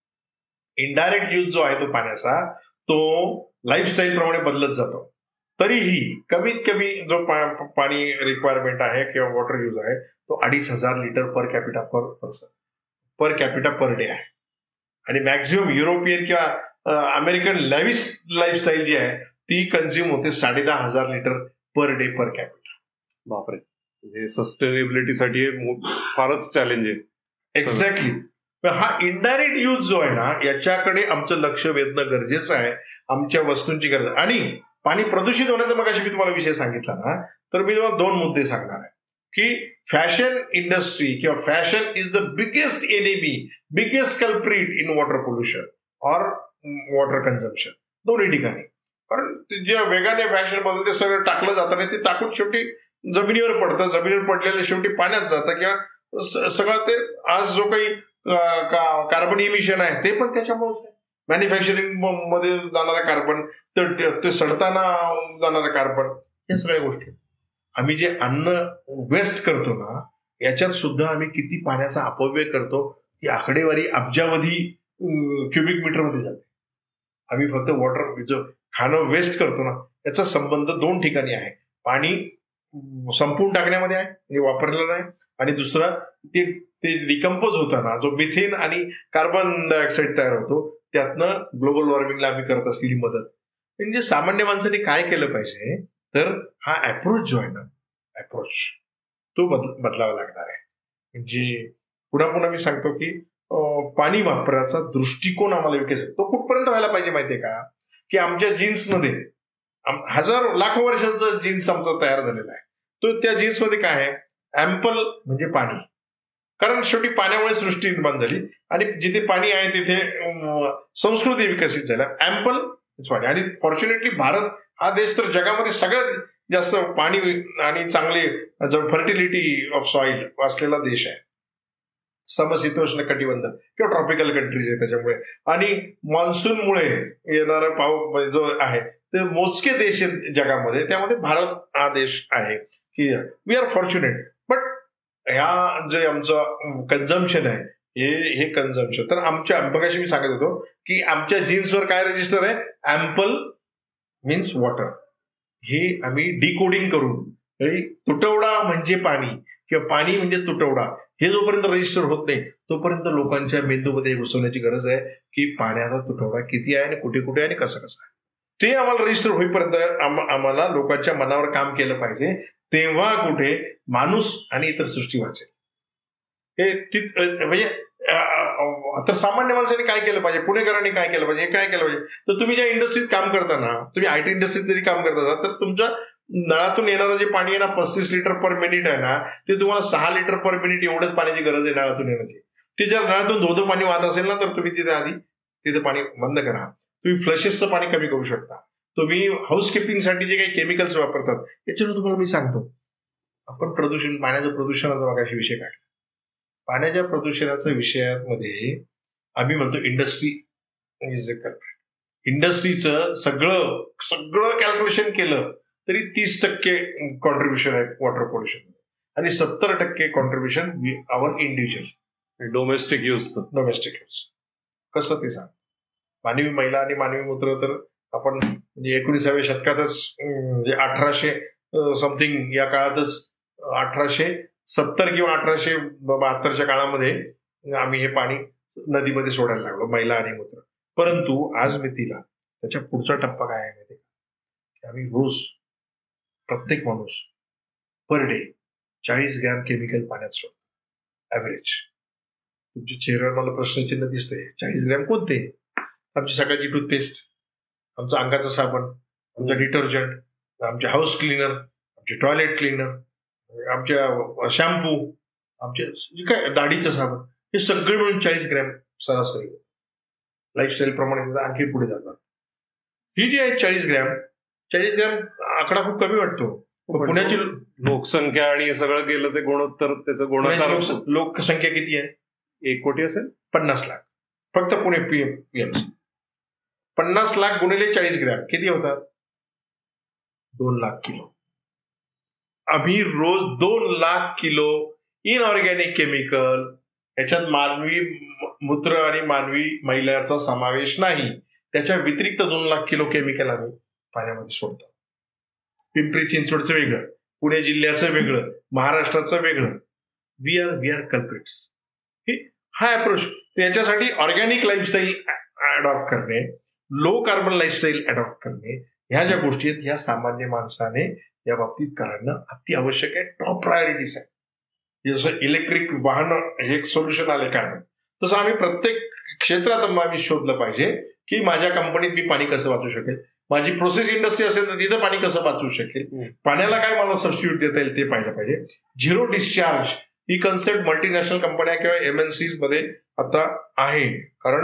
इनडायरेक्ट यूज जो आहे तो पाण्याचा तो लाईफस्टाईल प्रमाणे बदलत जातो. तरीही कमीत कमी जो पाणी रिक्वायरमेंट आहे किंवा वॉटर यूज आहे तो अडीच हजार litre per capita per person per capita per day आहे. आणि मॅक्झिमम युरोपियन किंवा अमेरिकन लॅविश लाईफस्टाईल जी आहे ती कन्झ्युम होते साडे दहा हजार litre per day per capita. बापरे, म्हणजे सस्टेनेबिलिटीसाठी फारच चॅलेंज आहे. एक्झॅक्टली. हा इनडायरेक्ट यूज जो आहे ना याच्याकडे आमचं लक्ष वेधणं गरजेचं आहे. आमच्या वस्तूंची गरज. आणि पाणी प्रदूषित होण्याचा मग अशी मी तुम्हाला विषय सांगितला ना तर मी तुम्हाला दोन मुद्दे सांगणार आहे की फॅशन इंडस्ट्री किंवा fashion is the biggest enemy, biggest culprit in water pollution. Or water consumption, दोन्ही ठिकाणी. कारण ज्या वेगाने फॅशन बदलते सगळं टाकलं जातं नाही ते टाकून शेवटी जमिनीवर पडतं, जमिनीवर पडलेलं शेवटी पाण्यात जातं किंवा सगळं ते आज जो काही कार्बन इमिशन आहे ते पण त्याच्यामुळेच आहे. मॅन्युफॅक्चरिंग मध्ये जाणारा कार्बन, ते सडताना जाणारा कार्बन, या सगळ्या गोष्टी. आम्ही जे अन्न वेस्ट करतो ना याच्यात सुद्धा आम्ही किती पाण्याचा अपव्यय करतो ही आकडेवारी अब्जावधी क्युबिक मीटर मध्ये जाते. आम्ही फक्त वॉटर जो खाणं वेस्ट करतो ना याचा संबंध दोन ठिकाणी आहे. पाणी संपून टाकण्यामध्ये आहे म्हणजे वापरलेलं नाही, आणि दुसरा ते ते डिकम्पोज होताना जो मिथेन आणि कार्बन डायऑक्साईड तयार होतो त्यातनं ग्लोबल वॉर्मिंगला आम्ही करत असलेली मदत. म्हणजे सामान्य माणसाने काय केलं पाहिजे तर हा अप्रोच जो आहे ना अप्रोच तो बदल बदलावा लागणार आहे. म्हणजे पुन्हा पुन्हा मी सांगतो की पाणी वापराचा दृष्टिकोन आम्हाला विकसित तो कुठपर्यंत व्हायला पाहिजे माहितीये का, की आमच्या जीन्समध्ये हजार लाखो वर्षांचा जीन्स आमचा तयार झालेला आहे. तो त्या जीन्समध्ये काय आहे, ऍम्पल म्हणजे पाणी. कारण शेवटी पाण्यामुळे सृष्टी निर्माण झाली आणि जिथे पाणी आहे तिथे संस्कृती विकसित झाल्या. ऍम्पल पाणी. आणि फॉर्च्युनेटली भारत हा देश तर जगामध्ये सगळ्यात जास्त पाणी आणि चांगले फर्टिलिटी ऑफ सॉइल असलेला देश आहे. समशीतोष्ण कटिबंध किंवा ट्रॉपिकल कंट्रीज आहे त्याच्यामुळे. आणि मान्सूनमुळे येणारा पाऊस जो आहे ते मोजके देश आहेत जगामध्ये, त्यामध्ये भारत हा देश आहे की वी आर फॉर्च्युनेट. बट ह्या जे आमचं कन्झम्पशन आहे हे हे कन्झम्पशन तर आमच्या मगाशी मी सांगत होतो की आमच्या जीन्सवर काय रजिस्टर आहे, ऍम्पल मीन्स वॉटर. हे आम्ही डिकोडिंग करून तुटवडा म्हणजे पाणी किंवा पाणी म्हणजे तुटवडा हे जोपर्यंत रजिस्टर होत नाही तोपर्यंत लोकांच्या मेंदूमध्ये घुसवण्याची गरज आहे की पाण्याचा तुटवडा किती आहे आणि कुठे कुठे आहे आणि कसं कसं आहे. ते आम्हाला रजिस्टर होईपर्यंत आम्हाला लोकांच्या मनावर काम केलं पाहिजे. तेव्हा कुठे माणूस आणि इतर सृष्टी वाचेल. हे म्हणजे आता सामान्य माणसाने काय केलं पाहिजे, पुणेकरांनी काय केलं पाहिजे, हे काय केलं पाहिजे. तर तुम्ही ज्या इंडस्ट्रीत काम करताना, तुम्ही आयटी इंडस्ट्रीत जरी काम करता तर तुमच्या नळातून येणारं जे पाणी आहे ना पस्तीस लिटर पर मिनिट आहे ना ते तुम्हाला सहा लिटर पर मिनिट एवढंच पाण्याची गरज आहे नळातून येण्याची. ते जर नळातून धोधं पाणी वाहत असेल ना तर तुम्ही तिथे आधी तिथे पाणी बंद करा. तुम्ही फ्लशेसचं पाणी कमी करू शकता. तुम्ही हाऊसकीपिंगसाठी जे काही केमिकल्स वापरतात याच्यावर तुम्हाला मी सांगतो. आपण प्रदूषण, पाण्याचं प्रदूषणाचा मागाशी विषय काढला. पाण्याच्या प्रदूषणाच्या विषयामध्ये आम्ही म्हणतो इंडस्ट्री इज अ कल्प्रिट. इंडस्ट्रीचं सगळं सगळं कॅल्क्युलेशन केलं तरी तीस टक्के कॉन्ट्रीब्युशन आहे वॉटर पोल्युशन आणि सत्तर टक्के contribution our individual domestic use. Domestic use कसं ते सांग. मानवी मैला आणि मानवी मूत्र तर आपण म्हणजे एकोणीसाव्या शतकातच म्हणजे अठराशे समथिंग या काळातच अठराशे सत्तर किंवा अठराशे बहात्तरच्या काळामध्ये आम्ही हे पाणी नदीमध्ये सोडायला लागलो, मैला आणि मूत्र. परंतु आज मितीला त्याच्या पुढचा टप्पा काय आहे माहिती की आम्ही रोज प्रत्येक माणूस पर डे चाळीस ग्रॅम केमिकल पाण्यात सोडतो ऍव्हरेज. तुमच्या चेहऱ्यावर मला प्रश्नचिन्ह दिसतंय. चाळीस ग्रॅम कोणते? आमची सकाळची टूथपेस्ट, आमचं अंगाचं साबण, आमचं डिटर्जंट, आमचे हाऊस क्लिनर, आमचे टॉयलेट क्लिनर, आमच्या शॅम्पू, आमचे जे काय दाढीचं साबण, हे सगळे मिळून चाळीस ग्रॅम सरासरी. लाईफस्टाईल प्रमाणे आणखी पुढे जातात. ही जी आहे चाळीस ग्रॅम चाळीस ग्रॅम आकडा खूप कमी वाटतो. पुण्याची लोकसंख्या आणि सगळं गेलं ते गुणोत्तर त्याचं गुणाकार लोकसंख्या किती आहे? एक कोटी असेल. पन्नास लाख फक्त पुणे पीएमसी. पन्नास लाख गुणिले चाळीस ग्रॅम किती होतात? दोन लाख किलो. आम्ही रोज दोन लाख किलो इनऑर्गॅनिक केमिकल, याच्यात मानवी मूत्र आणि मानवी मैलाचा समावेश नाही, त्याच्या व्यतिरिक्त दोन लाख किलो केमिकल आम्ही पाण्यामध्ये सोडतो. पिंपरी चिंचवडचं वेगळं, पुणे जिल्ह्याचं वेगळं, महाराष्ट्राचं वेगळं. We are we are culprits. हा अप्रोच. याच्यासाठी ऑर्गॅनिक लाईफस्टाईल अडॉप्ट करणे, लो कार्बन लाईफस्टाईल अडॉप्ट करणे, ह्या ज्या गोष्टी आहेत ह्या सामान्य माणसाने या बाबतीत करणं अति आवश्यक आहे. टॉप प्रायोरिटीज आहे. जसं इलेक्ट्रिक वाहन हे एक सोल्युशन आले कारण तसं आम्ही प्रत्येक क्षेत्रात आम्ही शोधलं पाहिजे की माझ्या कंपनीत मी पाणी कसं वाचू शकेल, माझी प्रोसेस इंडस्ट्री असेल तर तिथं पाणी कसं वाचू शकेल, पाण्याला काय मला सबस्टिट्यूट देता येईल ते पाहिलं पाहिजे. झिरो डिस्चार्ज ही कन्सेप्ट मल्टीनॅशनल कंपन्या किंवा एमएनसीज मध्ये आता आहे. कारण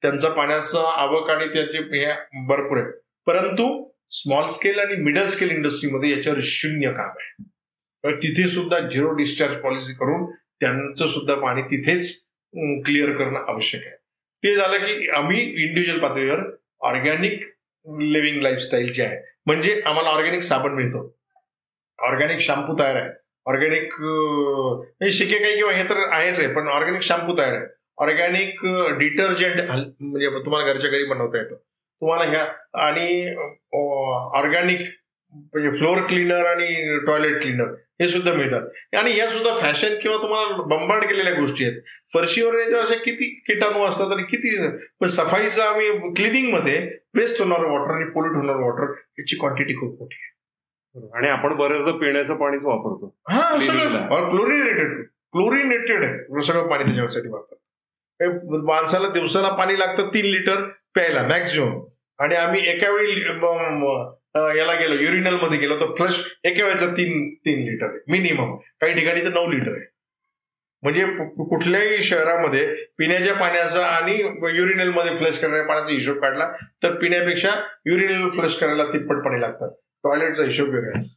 त्यांचा पाण्याचा आवक आणि त्याचे हे भरपूर आहे. परंतु स्मॉल स्केल आणि मिडल स्केल इंडस्ट्रीमध्ये याच्यावर शून्य काम आहे. तिथे सुद्धा झिरो डिस्चार्ज पॉलिसी करून त्यांचं सुद्धा पाणी तिथेच क्लिअर करणं आवश्यक आहे. ते झालं की आम्ही इंडिव्हिज्युअल पातळीवर ऑर्गॅनिक लिव्हिंग लाईफस्टाईल जे आहे, म्हणजे आम्हाला ऑर्गॅनिक साबण मिळतो, ऑर्गॅनिक शॅम्पू तयार आहे, ऑर्गॅनिक शिके काही किंवा हे तर आहेच आहे, पण ऑर्गॅनिक शॅम्पू तयार आहे, ऑर्गॅनिक डिटर्जंट म्हणजे तुम्हाला घरच्या घरी बनवता येतो तुम्हाला ह्या, आणि ऑर्गॅनिक म्हणजे फ्लोअर क्लीनर आणि टॉयलेट क्लीनर हे सुद्धा मिळतात. आणि या सुद्धा फॅशन किंवा तुम्हाला बंबार्ड केलेल्या गोष्टी आहेत. फरशीवर अशा किती किटाणू असतात आणि किती, पण सफाईचा आम्ही क्लिनिंग मध्ये वेस्ट होणार वॉटर आणि पोल्यूट होणार वॉटर याची क्वांटिटी खूप मोठी आहे. आणि आपण बरेचदा पिण्याचं पाणीच वापरतो. हा सगळं क्लोरिनेटेड क्लोरिनेटेड आहे सगळं पाणी त्याच्यासाठी वापरतो. माणसाला दिवसाला पाणी लागतं तीन लिटर प्यायला मॅक्झिमम, आणि आम्ही एका वेळी याला गेलो युरिनल मध्ये गेलो तर फ्लश एका वेळेचा तीन तीन लिटर आहे मिनिमम, काही ठिकाणी तर नऊ लिटर आहे. म्हणजे कुठल्याही शहरामध्ये पिण्याच्या पाण्याचा आणि युरिनल मध्ये फ्लश करणाऱ्या पाण्याचा हिशोब काढला तर पिण्यापेक्षा युरिनल फ्लश करायला तिप्पट पाणी लागतं. टॉयलेटचा हिशोब वेगळाच.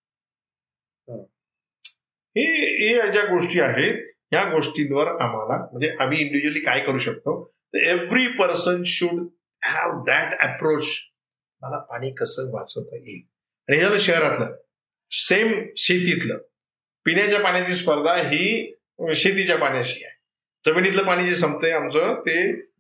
हे ज्या गोष्टी आहेत ह्या गोष्टींवर आम्हाला म्हणजे आम्ही इंडिव्हिज्युअली काय करू शकतो, तर every person should have that approach. मला पाणी कसं वाचवता येईल. आणि हे झालं शहरातलं. सेम शेतीतलं पिण्याच्या पाण्याची स्पर्धा ही शेतीच्या पाण्याशी आहे. जमिनीतलं पाणी जे संपतंय आमचं ते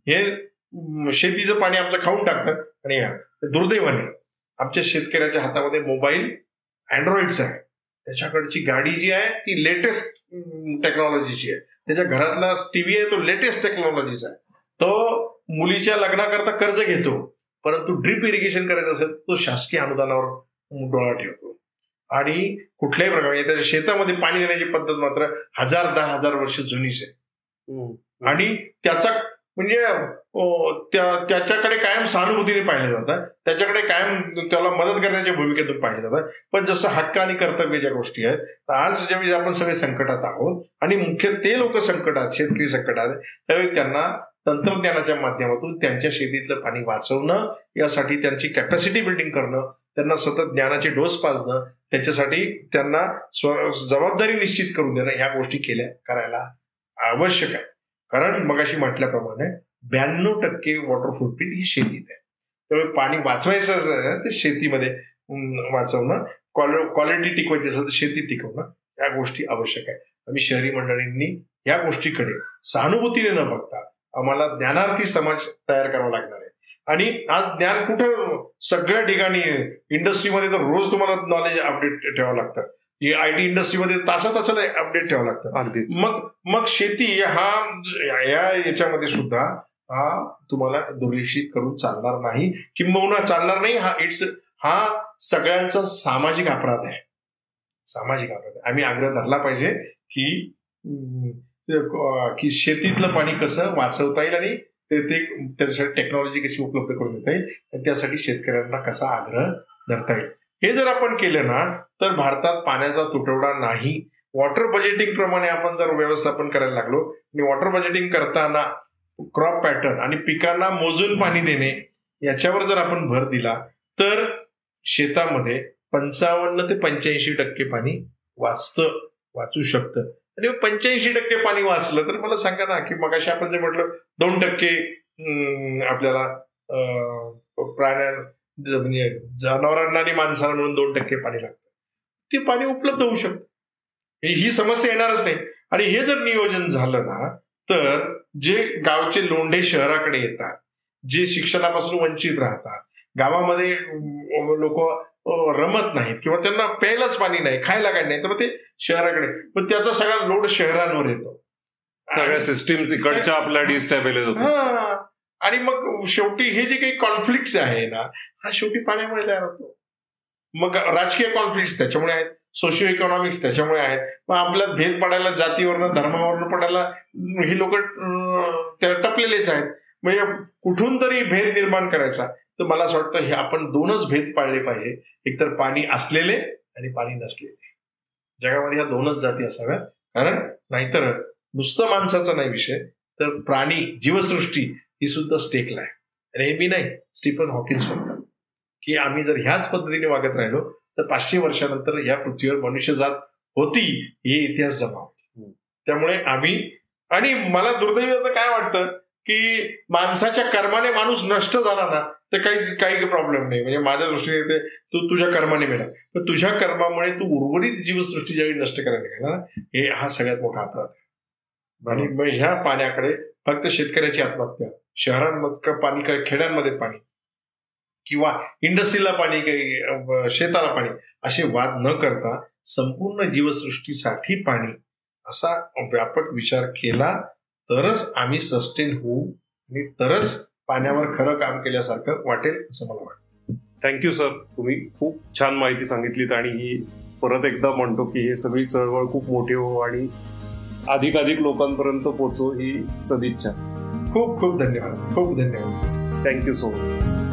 हे शेतीचं पाणी आमचं खाऊन टाकतं. आणि दुर्दैवाने आमच्या शेतकऱ्याच्या हातामध्ये मोबाईल अँड्रॉइडचा आहे, त्याच्याकडची गाडी जी आहे ती लेटेस्ट टेक्नॉलॉजीची आहे, त्याच्या घरातला टीव्ही आहे तो लेटेस्ट टेक्नॉलॉजीचा आहे. तो मुलीच्या लग्नाकरता कर्ज घेतो, परंतु ड्रीप इरिगेशन करायचं असेल तो शासकीय अनुदानावर डोळा ठेवतो. आणि कुठल्याही प्रकारे त्याच्या शेतामध्ये पाणी देण्याची पद्धत मात्र हजार दहा हजार वर्ष जुनीच आहे. आणि त्याचा म्हणजे त्याच्याकडे कायम सहानुभूतीने पाहिलं जातं, त्याच्याकडे कायम त्याला मदत करण्याच्या भूमिकेतून पाहिलं जातं. पण जसं हक्क आणि कर्तव्य ज्या गोष्टी आहेत, तर आज ज्यावेळी आपण सगळे संकटात आहोत आणि मुख्य ते लोक संकटात शेतकरी संकटात त्यावेळी त्यांना तंत्रज्ञानाच्या माध्यमातून त्यांच्या शेतीतलं पाणी वाचवणं, यासाठी त्यांची कॅपॅसिटी बिल्डिंग करणं, त्यांना सतत ज्ञानाचे डोस पाजणं, त्याच्यासाठी त्यांना जबाबदारी निश्चित करून देणं, ह्या गोष्टी केल्या करायला आवश्यक आहे. कारण मगाशी म्हटल्याप्रमाणे ब्याण्णव टक्के वॉटर फुटप्रिंट ही शेतीत आहे. त्यामुळे पाणी वाचवायचं ते शेतीमध्ये वाचवणं, क्वालिटी टिकवायची असेल तर शेती टिकवणं, या गोष्टी आवश्यक आहे. आम्ही शहरी मंडळींनी या गोष्टीकडे सहानुभूतीने न बघता आम्हाला ज्ञानार्थी समाज तयार करावा लागणार आहे. आणि आज ज्ञान कुठं सगळ्या ठिकाणी इंडस्ट्रीमध्ये तर रोज तुम्हाला नॉलेज अपडेट ठेवावं लागतं. आय टी इंडस्ट्रीमध्ये तासा तासाला अपडेट ठेवावं लागतं. मग मग शेती हा या याच्यामध्ये सुद्धा हा तुम्हाला दुर्लक्षित करून चालणार नाही, किंबहुना चालणार नाही. हा इट्स हा सगळ्यांचा सामाजिक अपराध आहे, सामाजिक अपराध आहे. आम्ही आग्रह धरला पाहिजे की की शेतीतलं पाणी कसं वाचवता येईल आणि ते त्याच्यासाठी टेक्नॉलॉजी कशी उपलब्ध करून देता येईल, आणि त्यासाठी शेतकऱ्यांना कसा आग्रह धरता येईल. हे जर आपण केलं ना तर भारतात पाण्याचा तुटवडा नाही. वॉटर बजेटिंग प्रमाणे आपण जर व्यवस्थापन करायला लागलो आणि वॉटर बजेटिंग करताना क्रॉप पॅटर्न आणि पिकांना मोजून पाणी देणे याच्यावर जर आपण भर दिला तर शेतामध्ये पंचावन्न ते पंच्याऐंशी टक्के पाणी वाचतं वाचू शकतं. आणि पंच्याऐंशी टक्के पाणी वाचलं तर मला सांगा ना की मगाशी आपण जे म्हटलं दोन टक्के आपल्याला प्राण्या म्हणजे जनावरांना आणि माणसांना मिळून दोन टक्के पाणी लागतं, ते पाणी उपलब्ध होऊ शकतं. ही समस्या येणारच नाही. आणि हे जर नियोजन झालं ना तर जे गावचे लोंढे शहराकडे येतात, जे शिक्षणापासून वंचित राहतात, गावामध्ये लोक रमत नाहीत किंवा त्यांना प्यायलाच पाणी नाही, खायला काही नाही, तर मग ते शहराकडे, पण त्याचा सगळा लोड शहरांवर येतो. सगळ्या सिस्टीम इकडच्या आपल्या डिस्टॅबिलाइज होतात. आणि मग शेवटी हे जे काही कॉन्फ्लिक्ट आहे ना, हा शेवटी पाण्यामुळे तयार होतो. मग राजकीय कॉन्फ्लिक्ट त्याच्यामुळे आहेत, सोशिओ इकॉनॉमिक्स त्याच्यामुळे आहेत. मग आपल्यात भेद पडायला जातीवरनं धर्मावरनं पडायला हे लोक टपलेलेच आहेत. म्हणजे कुठून तरी भेद निर्माण करायचा, तर मला असं वाटतं हे आपण दोनच भेद पाळले पाहिजे, एकतर पाणी असलेले आणि पाणी नसलेले. जगामध्ये ह्या दोनच जाती असाव्यात. कारण नाहीतर नुसतं माणसाचा नाही विषय, तर प्राणी जीवसृष्टी ही ही सुद्धा स्टेकला आहे. आणि हे मी नाही, स्टीफन हॉकिन्स म्हणतात की आम्ही जर ह्याच पद्धतीने वागत राहिलो तर पाचशे वर्षानंतर या पृथ्वीवर मनुष्यजात होती हे इतिहास जमा होती. त्यामुळे आम्ही, आणि मला दुर्दैवाचं काय वाटतं की माणसाच्या कर्माने माणूस नष्ट झाला ना तर काहीच काही प्रॉब्लेम नाही. म्हणजे माझ्या दृष्टीने ते तू तुझ्या कर्माने मिळाला, पण तुझ्या कर्मामुळे तू उर्वरित जीवसृष्टी ज्यावेळी नष्ट करायला गेला हे हा सगळ्यात मोठा अपराध आहे. आणि मग ह्या पाण्याकडे फक्त शेतकऱ्याची आत्महत्या, शहरांमध्ये पाणी, काय खेड्यांमध्ये पाणी, किंवा इंडस्ट्रीला पाणी, काही शेताला पाणी, असे वाद न करता संपूर्ण जीवसृष्टीसाठी पाणी असा व्यापक विचार केला तरच आम्ही सस्टेन होऊ आणि तरच पाण्यावर खरं काम केल्यासारखं वाटेल असं मला वाटतं. थँक्यू सर, तुम्ही खूप छान माहिती सांगितलीत आणि ही परत एकदा म्हणतो की हे सगळी चळवळ खूप मोठी हो आणि अधिकाधिक लोकांपर्यंत पोहोचो ही सदिच्छा. खूप खूप धन्यवाद. खूप धन्यवाद. Thank you so much.